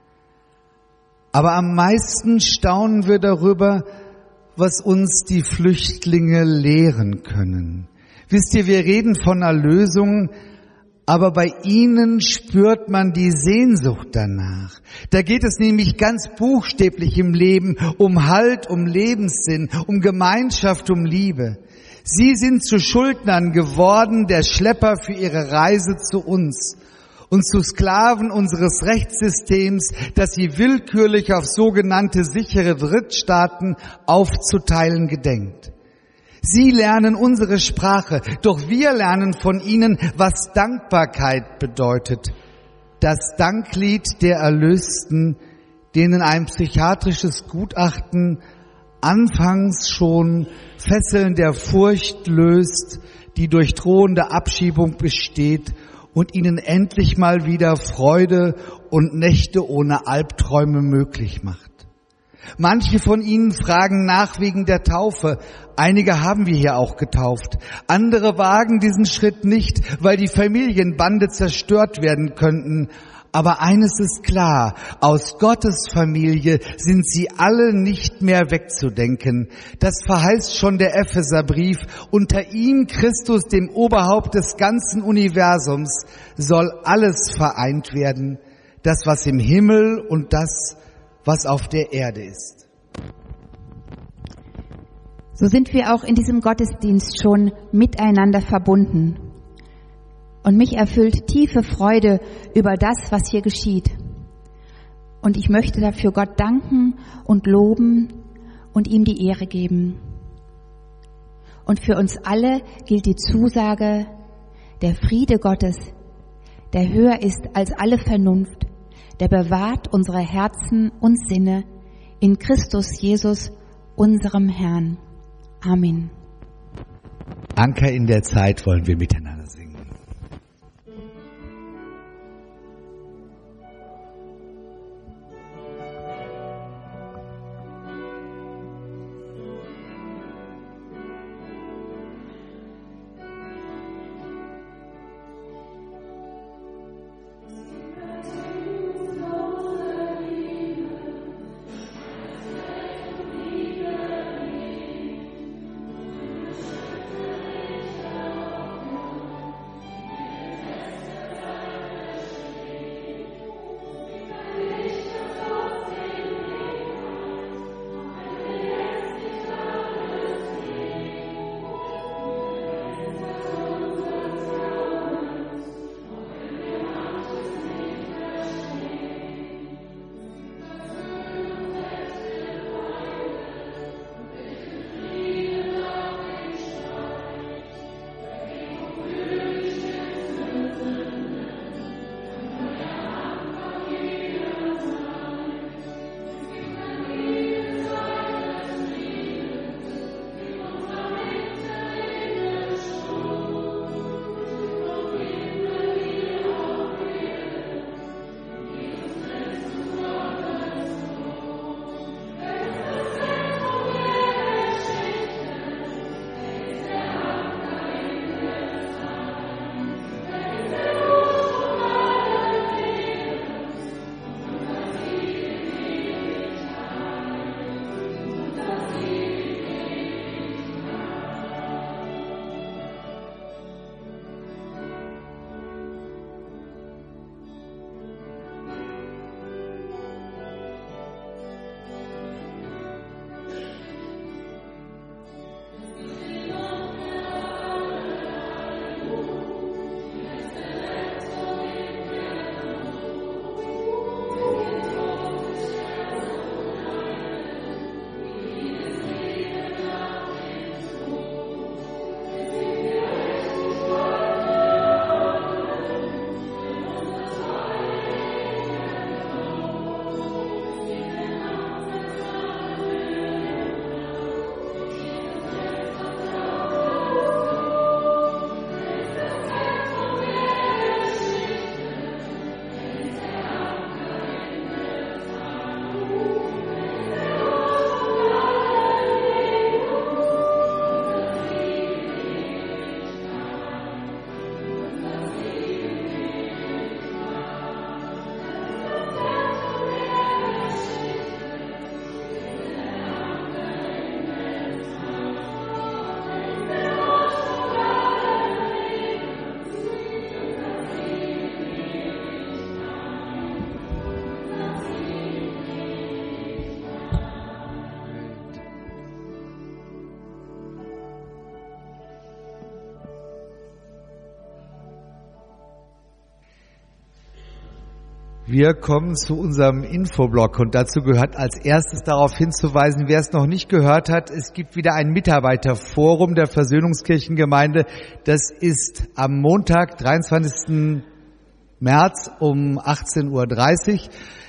Aber am meisten staunen wir darüber, was uns die Flüchtlinge lehren können. Wisst ihr, wir reden von Erlösung, aber bei ihnen spürt man die Sehnsucht danach. Da geht es nämlich ganz buchstäblich im Leben um Halt, um Lebenssinn, um Gemeinschaft, um Liebe. Sie sind zu Schuldnern geworden, der Schlepper für ihre Reise zu uns und zu Sklaven unseres Rechtssystems, das sie willkürlich auf sogenannte sichere Drittstaaten aufzuteilen gedenkt. Sie lernen unsere Sprache, doch wir lernen von ihnen, was Dankbarkeit bedeutet. Das Danklied der Erlösten, denen ein psychiatrisches Gutachten anfangs schon Fesseln der Furcht löst, die durch drohende Abschiebung besteht und ihnen endlich mal wieder Freude und Nächte ohne Albträume möglich macht. Manche von ihnen fragen nach wegen der Taufe. Einige haben wir hier auch getauft. Andere wagen diesen Schritt nicht, weil die Familienbande zerstört werden könnten. Aber eines ist klar, aus Gottes Familie sind sie alle nicht mehr wegzudenken. Das verheißt schon der Epheserbrief. Unter ihm, Christus, dem Oberhaupt des ganzen Universums, soll alles vereint werden. Das, was im Himmel und das, was auf der Erde ist. So sind wir auch in diesem Gottesdienst schon miteinander verbunden. Und mich erfüllt tiefe Freude über das, was hier geschieht. Und ich möchte dafür Gott danken und loben und ihm die Ehre geben. Und für uns alle gilt die Zusage, der Friede Gottes, der höher ist als alle Vernunft, der bewahrt unsere Herzen und Sinne in Christus Jesus, unserem Herrn. Amen. Anker in der Zeit wollen wir miteinander singen. Wir kommen zu unserem Infoblock und dazu gehört als erstes darauf hinzuweisen, wer es noch nicht gehört hat, es gibt wieder ein Mitarbeiterforum der Versöhnungskirchengemeinde. Das ist am Montag, dreiundzwanzigsten März um achtzehn Uhr dreißig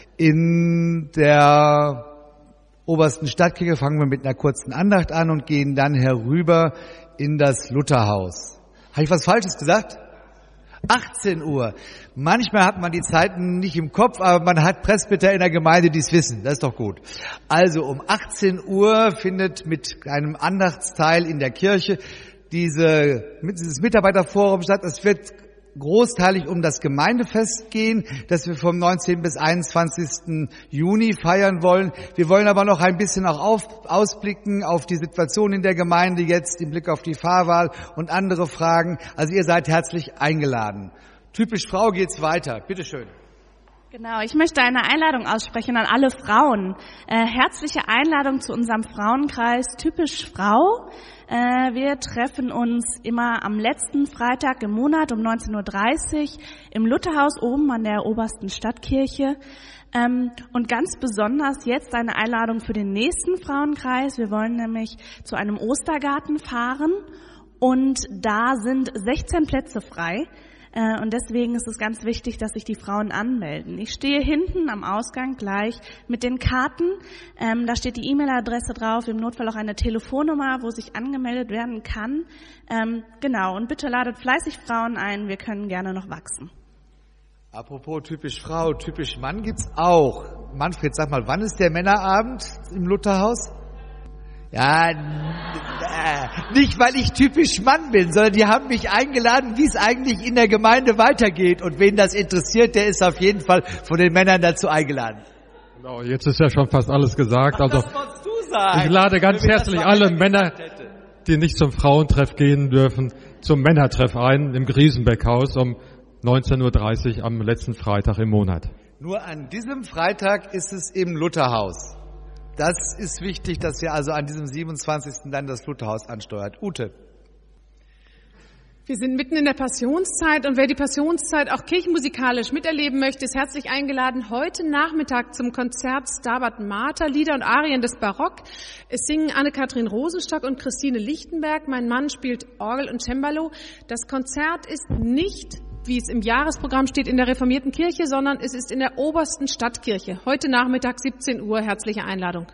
in der obersten Stadtkirche. Fangen wir mit einer kurzen Andacht an und gehen dann herüber in das Lutherhaus. Habe ich was Falsches gesagt? achtzehn Uhr. Manchmal hat man die Zeiten nicht im Kopf, aber man hat Presbyter in der Gemeinde, die es wissen. Das ist doch gut. Also um achtzehn Uhr findet mit einem Andachtsteil in der Kirche diese, dieses Mitarbeiterforum statt. Es wird großteilig um das Gemeindefest gehen, das wir vom neunzehnten bis einundzwanzigsten Juni feiern wollen. Wir wollen aber noch ein bisschen auch auf, ausblicken auf die Situation in der Gemeinde jetzt im Blick auf die Pfarrwahl und andere Fragen. Also ihr seid herzlich eingeladen. Typisch Frau geht's weiter. Bitte schön. Genau, ich möchte eine Einladung aussprechen an alle Frauen. Äh, herzliche Einladung zu unserem Frauenkreis Typisch Frau. Äh, wir treffen uns immer am letzten Freitag im Monat um neunzehn Uhr dreißig im Lutherhaus oben an der obersten Stadtkirche. Ähm, und ganz besonders jetzt eine Einladung für den nächsten Frauenkreis. Wir wollen nämlich zu einem Ostergarten fahren und da sind sechzehn Plätze frei. Und deswegen ist es ganz wichtig, dass sich die Frauen anmelden. Ich stehe hinten am Ausgang gleich mit den Karten. Ähm, da steht die E-Mail-Adresse drauf, im Notfall auch eine Telefonnummer, wo sich angemeldet werden kann. Ähm, genau, und bitte ladet fleißig Frauen ein, wir können gerne noch wachsen. Apropos typisch Frau, typisch Mann gibt's auch. Manfred, sag mal, wann ist der Männerabend im Lutherhaus? Ja, äh, nicht weil ich typisch Mann bin, sondern die haben mich eingeladen, wie es eigentlich in der Gemeinde weitergeht. Und wen das interessiert, der ist auf jeden Fall von den Männern dazu eingeladen. Genau, jetzt ist ja schon fast alles gesagt. Ach, also das wolltest du sagen. Ich lade ganz herzlich alle Männer, die nicht zum Frauentreff gehen dürfen, zum Männertreff ein im Griesenbeckhaus um neunzehn Uhr dreißig am letzten Freitag im Monat. Nur an diesem Freitag ist es im Lutherhaus. Das ist wichtig, dass ihr also an diesem siebenundzwanzigsten dann das Lutherhaus ansteuert. Ute. Wir sind mitten in der Passionszeit und wer die Passionszeit auch kirchenmusikalisch miterleben möchte, ist herzlich eingeladen heute Nachmittag zum Konzert Stabat Mater, Lieder und Arien des Barock. Es singen Anne-Kathrin Rosenstock und Christine Lichtenberg. Mein Mann spielt Orgel und Cembalo. Das Konzert ist nicht, wie es im Jahresprogramm steht, in der reformierten Kirche, sondern es ist in der obersten Stadtkirche. Heute Nachmittag siebzehn Uhr. Herzliche Einladung.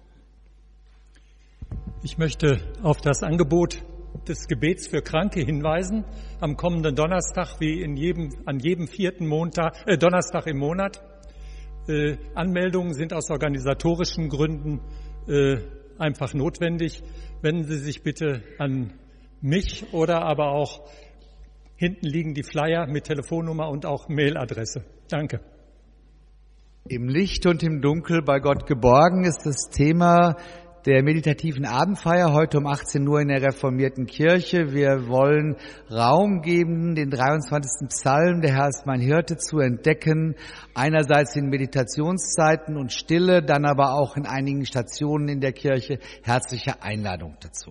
Ich möchte auf das Angebot des Gebets für Kranke hinweisen. Am kommenden Donnerstag, wie in jedem, an jedem vierten Montag, äh, Donnerstag im Monat. Äh, Anmeldungen sind aus organisatorischen Gründen äh, einfach notwendig. Wenden Sie sich bitte an mich oder aber auch hinten liegen die Flyer mit Telefonnummer und auch Mailadresse. Danke. Im Licht und im Dunkel bei Gott geborgen ist das Thema der meditativen Abendfeier heute um achtzehn Uhr in der reformierten Kirche. Wir wollen Raum geben, den dreiundzwanzigsten Psalm, der Herr ist mein Hirte, zu entdecken. Einerseits in Meditationszeiten und Stille, dann aber auch in einigen Stationen in der Kirche. Herzliche Einladung dazu.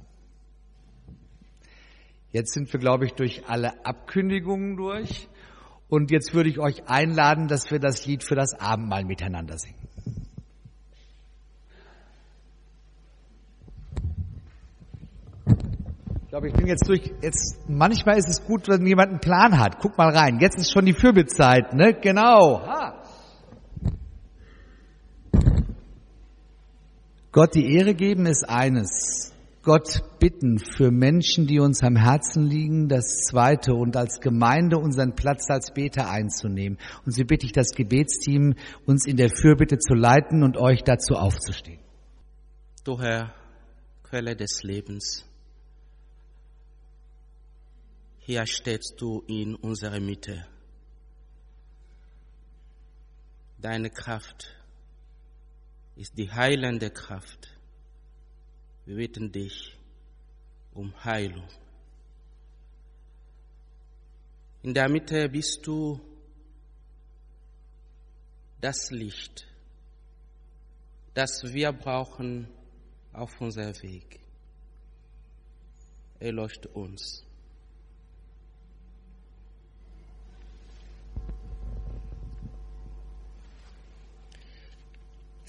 Jetzt sind wir, glaube ich, durch alle Abkündigungen durch. Und jetzt würde ich euch einladen, dass wir das Lied für das Abendmahl miteinander singen. Ich glaube, ich bin jetzt durch. Jetzt, manchmal ist es gut, wenn jemand einen Plan hat. Guck mal rein. Jetzt ist schon die Fürbittzeit, ne? Genau. Ha. Gott die Ehre geben ist eines. Gott bitten für Menschen, die uns am Herzen liegen, das Zweite, und als Gemeinde unseren Platz als Beter einzunehmen. Und so bitte ich das Gebetsteam, uns in der Fürbitte zu leiten und euch dazu aufzustehen. Du Herr, Quelle des Lebens, hier stehst du in unserer Mitte. Deine Kraft ist die heilende Kraft. Wir bitten dich um Heilung. In der Mitte bist du das Licht, das wir brauchen auf unserem Weg. Erleuchte uns.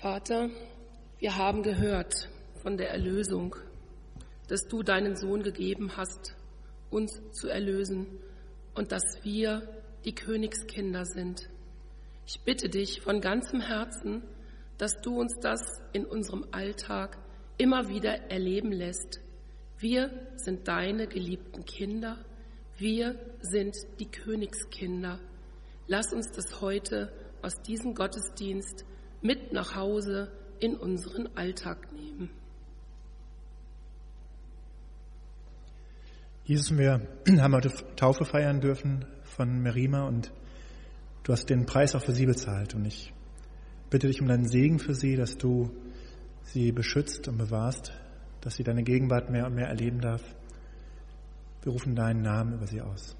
Vater, wir haben gehört von der Erlösung, dass du deinen Sohn gegeben hast, uns zu erlösen und dass wir die Königskinder sind. Ich bitte dich von ganzem Herzen, dass du uns das in unserem Alltag immer wieder erleben lässt. Wir sind deine geliebten Kinder, wir sind die Königskinder. Lass uns das heute aus diesem Gottesdienst mit nach Hause in unseren Alltag nehmen. Jesus, wir haben heute Taufe feiern dürfen von Merima und du hast den Preis auch für sie bezahlt. Und ich bitte dich um deinen Segen für sie, dass du sie beschützt und bewahrst, dass sie deine Gegenwart mehr und mehr erleben darf. Wir rufen deinen Namen über sie aus.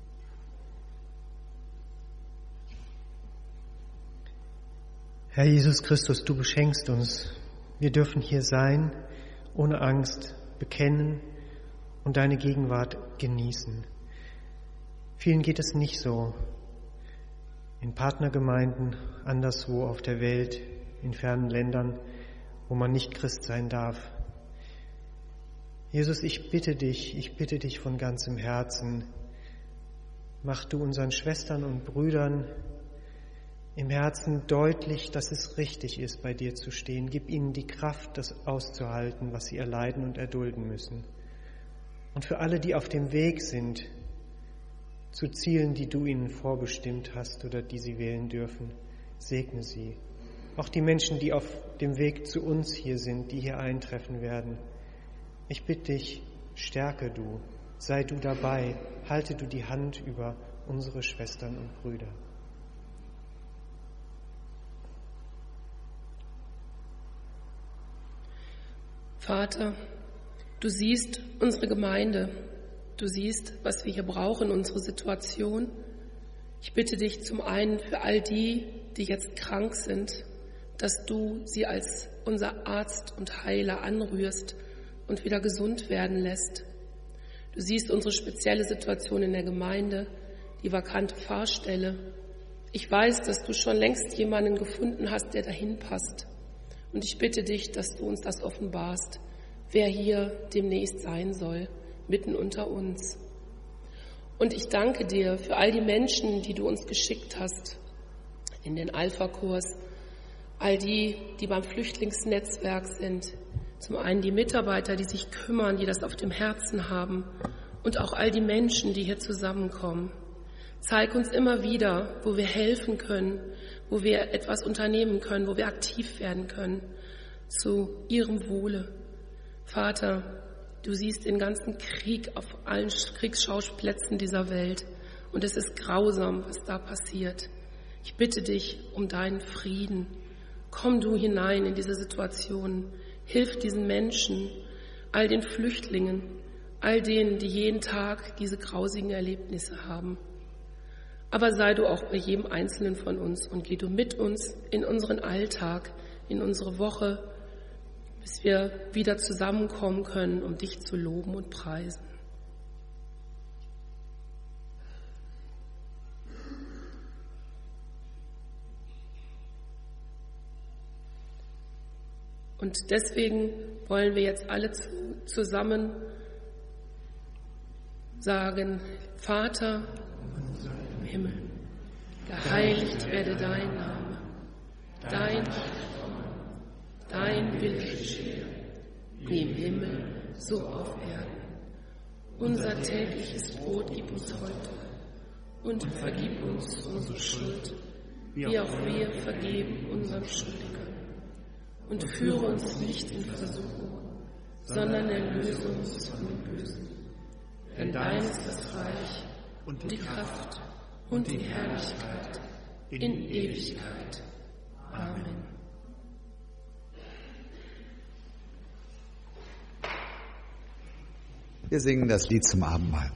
Herr Jesus Christus, du beschenkst uns. Wir dürfen hier sein, ohne Angst, bekennen und deine Gegenwart genießen. Vielen geht es nicht so. In Partnergemeinden, anderswo auf der Welt, in fernen Ländern, wo man nicht Christ sein darf. Jesus, ich bitte dich, ich bitte dich von ganzem Herzen, mach du unseren Schwestern und Brüdern im Herzen deutlich, dass es richtig ist, bei dir zu stehen. Gib ihnen die Kraft, das auszuhalten, was sie erleiden und erdulden müssen. Und für alle, die auf dem Weg sind, zu Zielen, die du ihnen vorbestimmt hast oder die sie wählen dürfen, segne sie. Auch die Menschen, die auf dem Weg zu uns hier sind, die hier eintreffen werden. Ich bitte dich, stärke du, sei du dabei, halte du die Hand über unsere Schwestern und Brüder. Vater, du siehst unsere Gemeinde, du siehst, was wir hier brauchen, unsere Situation. Ich bitte dich zum einen für all die, die jetzt krank sind, dass du sie als unser Arzt und Heiler anrührst und wieder gesund werden lässt. Du siehst unsere spezielle Situation in der Gemeinde, die vakante Pfarrstelle. Ich weiß, dass du schon längst jemanden gefunden hast, der dahin passt. Und ich bitte dich, dass du uns das offenbarst, wer hier demnächst sein soll, mitten unter uns. Und ich danke dir für all die Menschen, die du uns geschickt hast in den Alpha-Kurs, all die, die beim Flüchtlingsnetzwerk sind, zum einen die Mitarbeiter, die sich kümmern, die das auf dem Herzen haben und auch all die Menschen, die hier zusammenkommen. Zeig uns immer wieder, wo wir helfen können, wo wir etwas unternehmen können, wo wir aktiv werden können, zu ihrem Wohle. Vater, du siehst den ganzen Krieg auf allen Kriegsschauplätzen dieser Welt und es ist grausam, was da passiert. Ich bitte dich um deinen Frieden. Komm du hinein in diese Situation. Hilf diesen Menschen, all den Flüchtlingen, all denen, die jeden Tag diese grausigen Erlebnisse haben. Aber sei du auch bei jedem Einzelnen von uns und geh du mit uns in unseren Alltag, in unsere Woche, bis wir wieder zusammenkommen können, um dich zu loben und preisen. Und deswegen wollen wir jetzt alle zusammen sagen, Vater im Himmel, geheiligt werde dein Name, dein Reich komme, dein Wille geschehe, wie im Himmel, so auf Erden. Unser tägliches Brot gib uns heute und vergib uns unsere Schuld, wie auch wir vergeben unseren Schuldigern. Und führe uns nicht in Versuchung, sondern erlöse uns von dem Bösen. Denn dein ist das Reich und die Kraft und die Herrlichkeit in Ewigkeit. Amen. Wir singen das Lied zum Abendmahl.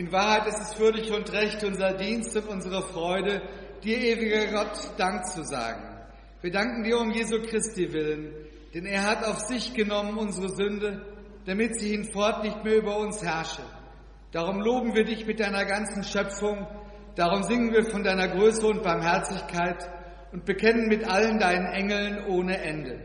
In Wahrheit ist es würdig und recht, unser Dienst und unsere Freude, dir, ewiger Gott, Dank zu sagen. Wir danken dir um Jesu Christi willen, denn er hat auf sich genommen unsere Sünde, damit sie hinfort nicht mehr über uns herrsche. Darum loben wir dich mit deiner ganzen Schöpfung, darum singen wir von deiner Größe und Barmherzigkeit und bekennen mit allen deinen Engeln ohne Ende.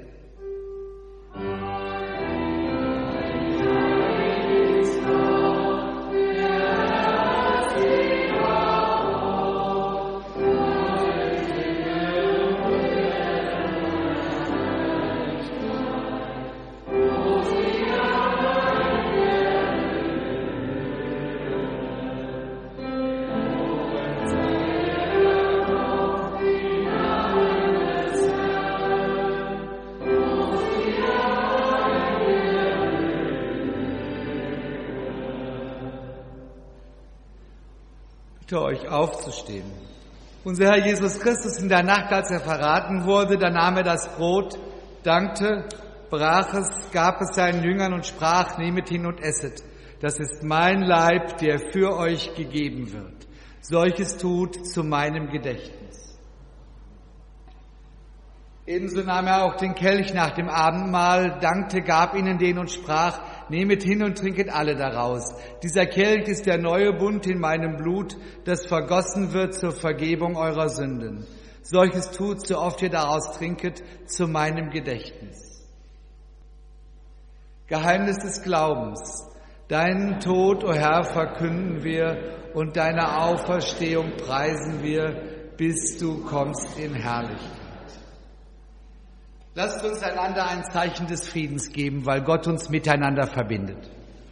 Euch aufzustehen. Unser Herr Jesus Christus in der Nacht, als er verraten wurde, da nahm er das Brot, dankte, brach es, gab es seinen Jüngern und sprach, nehmet hin und esset. Das ist mein Leib, der für euch gegeben wird. Solches tut zu meinem Gedächtnis. Ebenso nahm er auch den Kelch nach dem Abendmahl, dankte, gab ihnen den und sprach, nehmet hin und trinket alle daraus. Dieser Kelch ist der neue Bund in meinem Blut, das vergossen wird zur Vergebung eurer Sünden. Solches tut, so oft ihr daraus trinket, zu meinem Gedächtnis. Geheimnis des Glaubens. Deinen Tod, o Herr, verkünden wir und deine Auferstehung preisen wir, bis du kommst in Herrlichkeit. Lasst uns einander ein Zeichen des Friedens geben, weil Gott uns miteinander verbindet.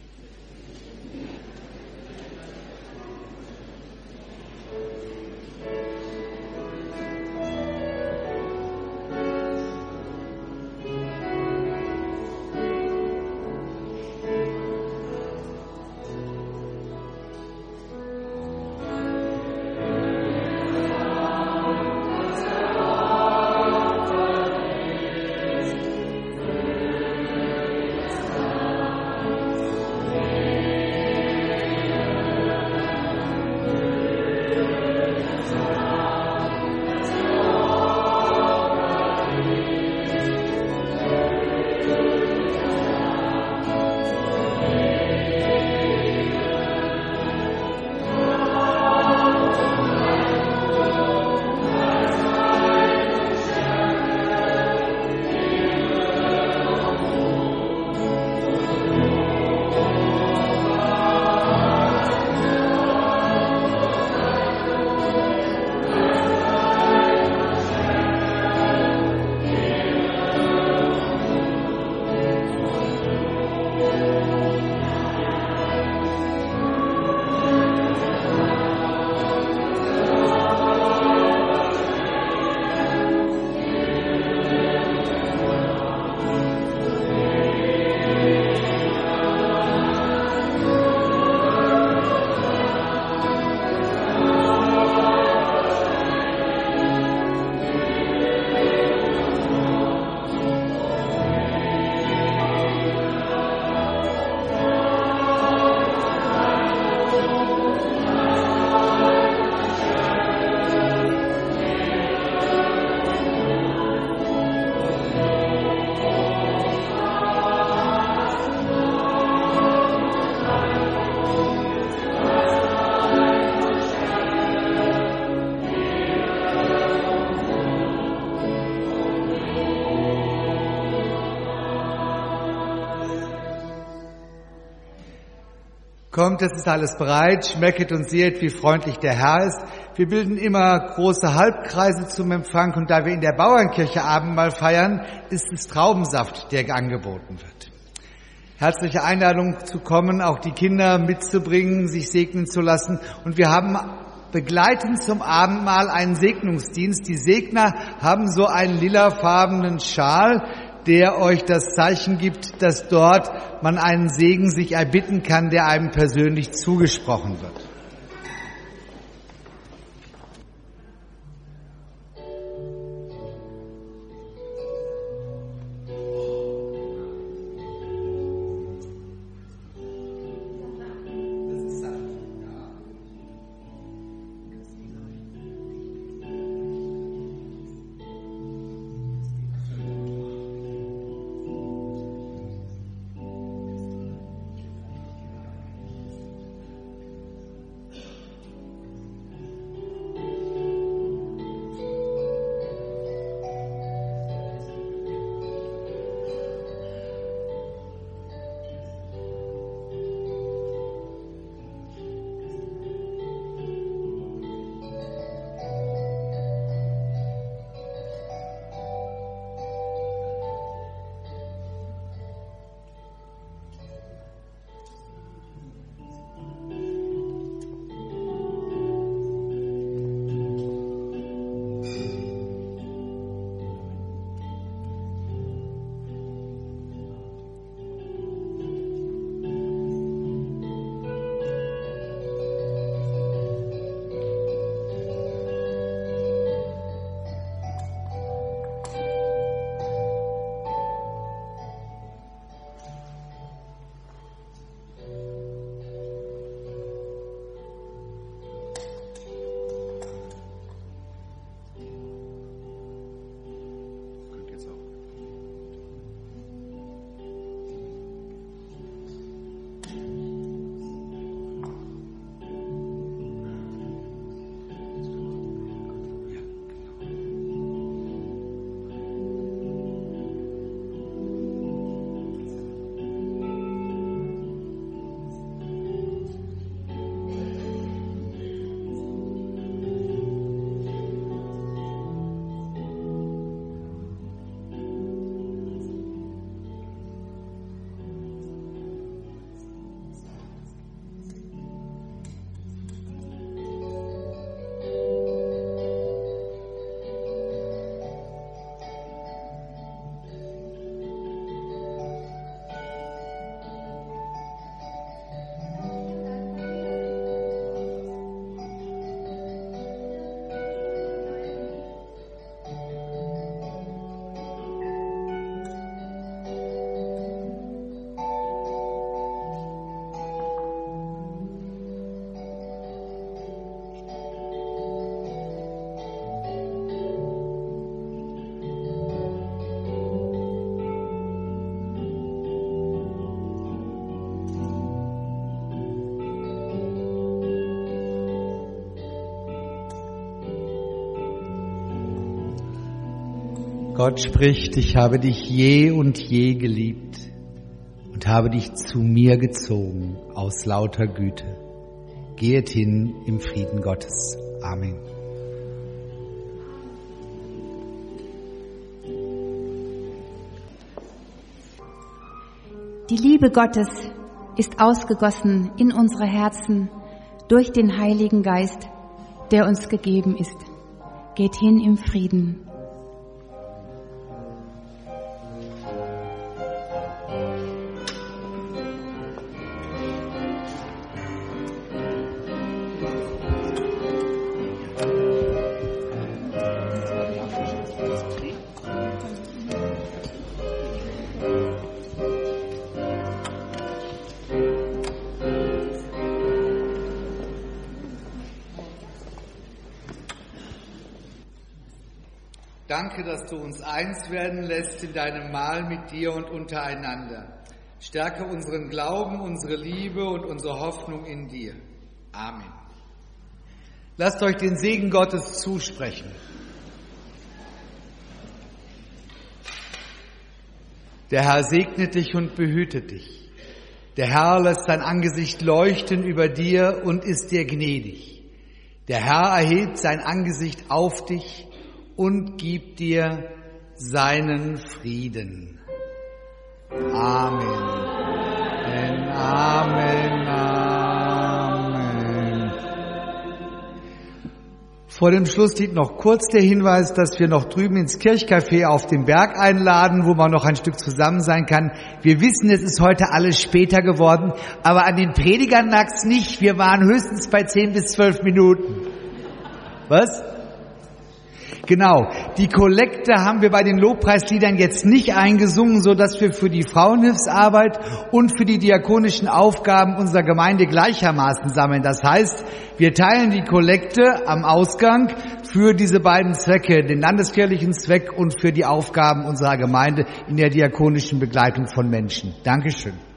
Kommt, es ist alles bereit, schmecket und seht, wie freundlich der Herr ist. Wir bilden immer große Halbkreise zum Empfang und da wir in der Bauernkirche Abendmahl feiern, ist es Traubensaft, der angeboten wird. Herzliche Einladung zu kommen, auch die Kinder mitzubringen, sich segnen zu lassen. Und wir haben begleitend zum Abendmahl einen Segnungsdienst. Die Segner haben so einen lilafarbenen Schal, der euch das Zeichen gibt, dass dort man einen Segen sich erbitten kann, der einem persönlich zugesprochen wird. Gott spricht, ich habe dich je und je geliebt und habe dich zu mir gezogen aus lauter Güte. Gehet hin im Frieden Gottes. Amen. Die Liebe Gottes ist ausgegossen in unsere Herzen durch den Heiligen Geist, der uns gegeben ist. Geht hin im Frieden. Danke, dass du uns eins werden lässt in deinem Mahl mit dir und untereinander. Stärke unseren Glauben, unsere Liebe und unsere Hoffnung in dir. Amen. Lasst euch den Segen Gottes zusprechen. Der Herr segnet dich und behütet dich. Der Herr lässt sein Angesicht leuchten über dir und ist dir gnädig. Der Herr erhebt sein Angesicht auf dich und gibt dir seinen Frieden. Amen. Amen, Amen. Vor dem Schlusslied noch kurz der Hinweis, dass wir noch drüben ins Kirchcafé auf dem Berg einladen, wo man noch ein Stück zusammen sein kann. Wir wissen, es ist heute alles später geworden, aber an den Predigern lag's nicht. Wir waren höchstens bei zehn bis zwölf Minuten. Was? Genau, die Kollekte haben wir bei den Lobpreisliedern jetzt nicht eingesungen, so dass wir für die Frauenhilfsarbeit und für die diakonischen Aufgaben unserer Gemeinde gleichermaßen sammeln. Das heißt, wir teilen die Kollekte am Ausgang für diese beiden Zwecke, den landeskirchlichen Zweck und für die Aufgaben unserer Gemeinde in der diakonischen Begleitung von Menschen. Dankeschön.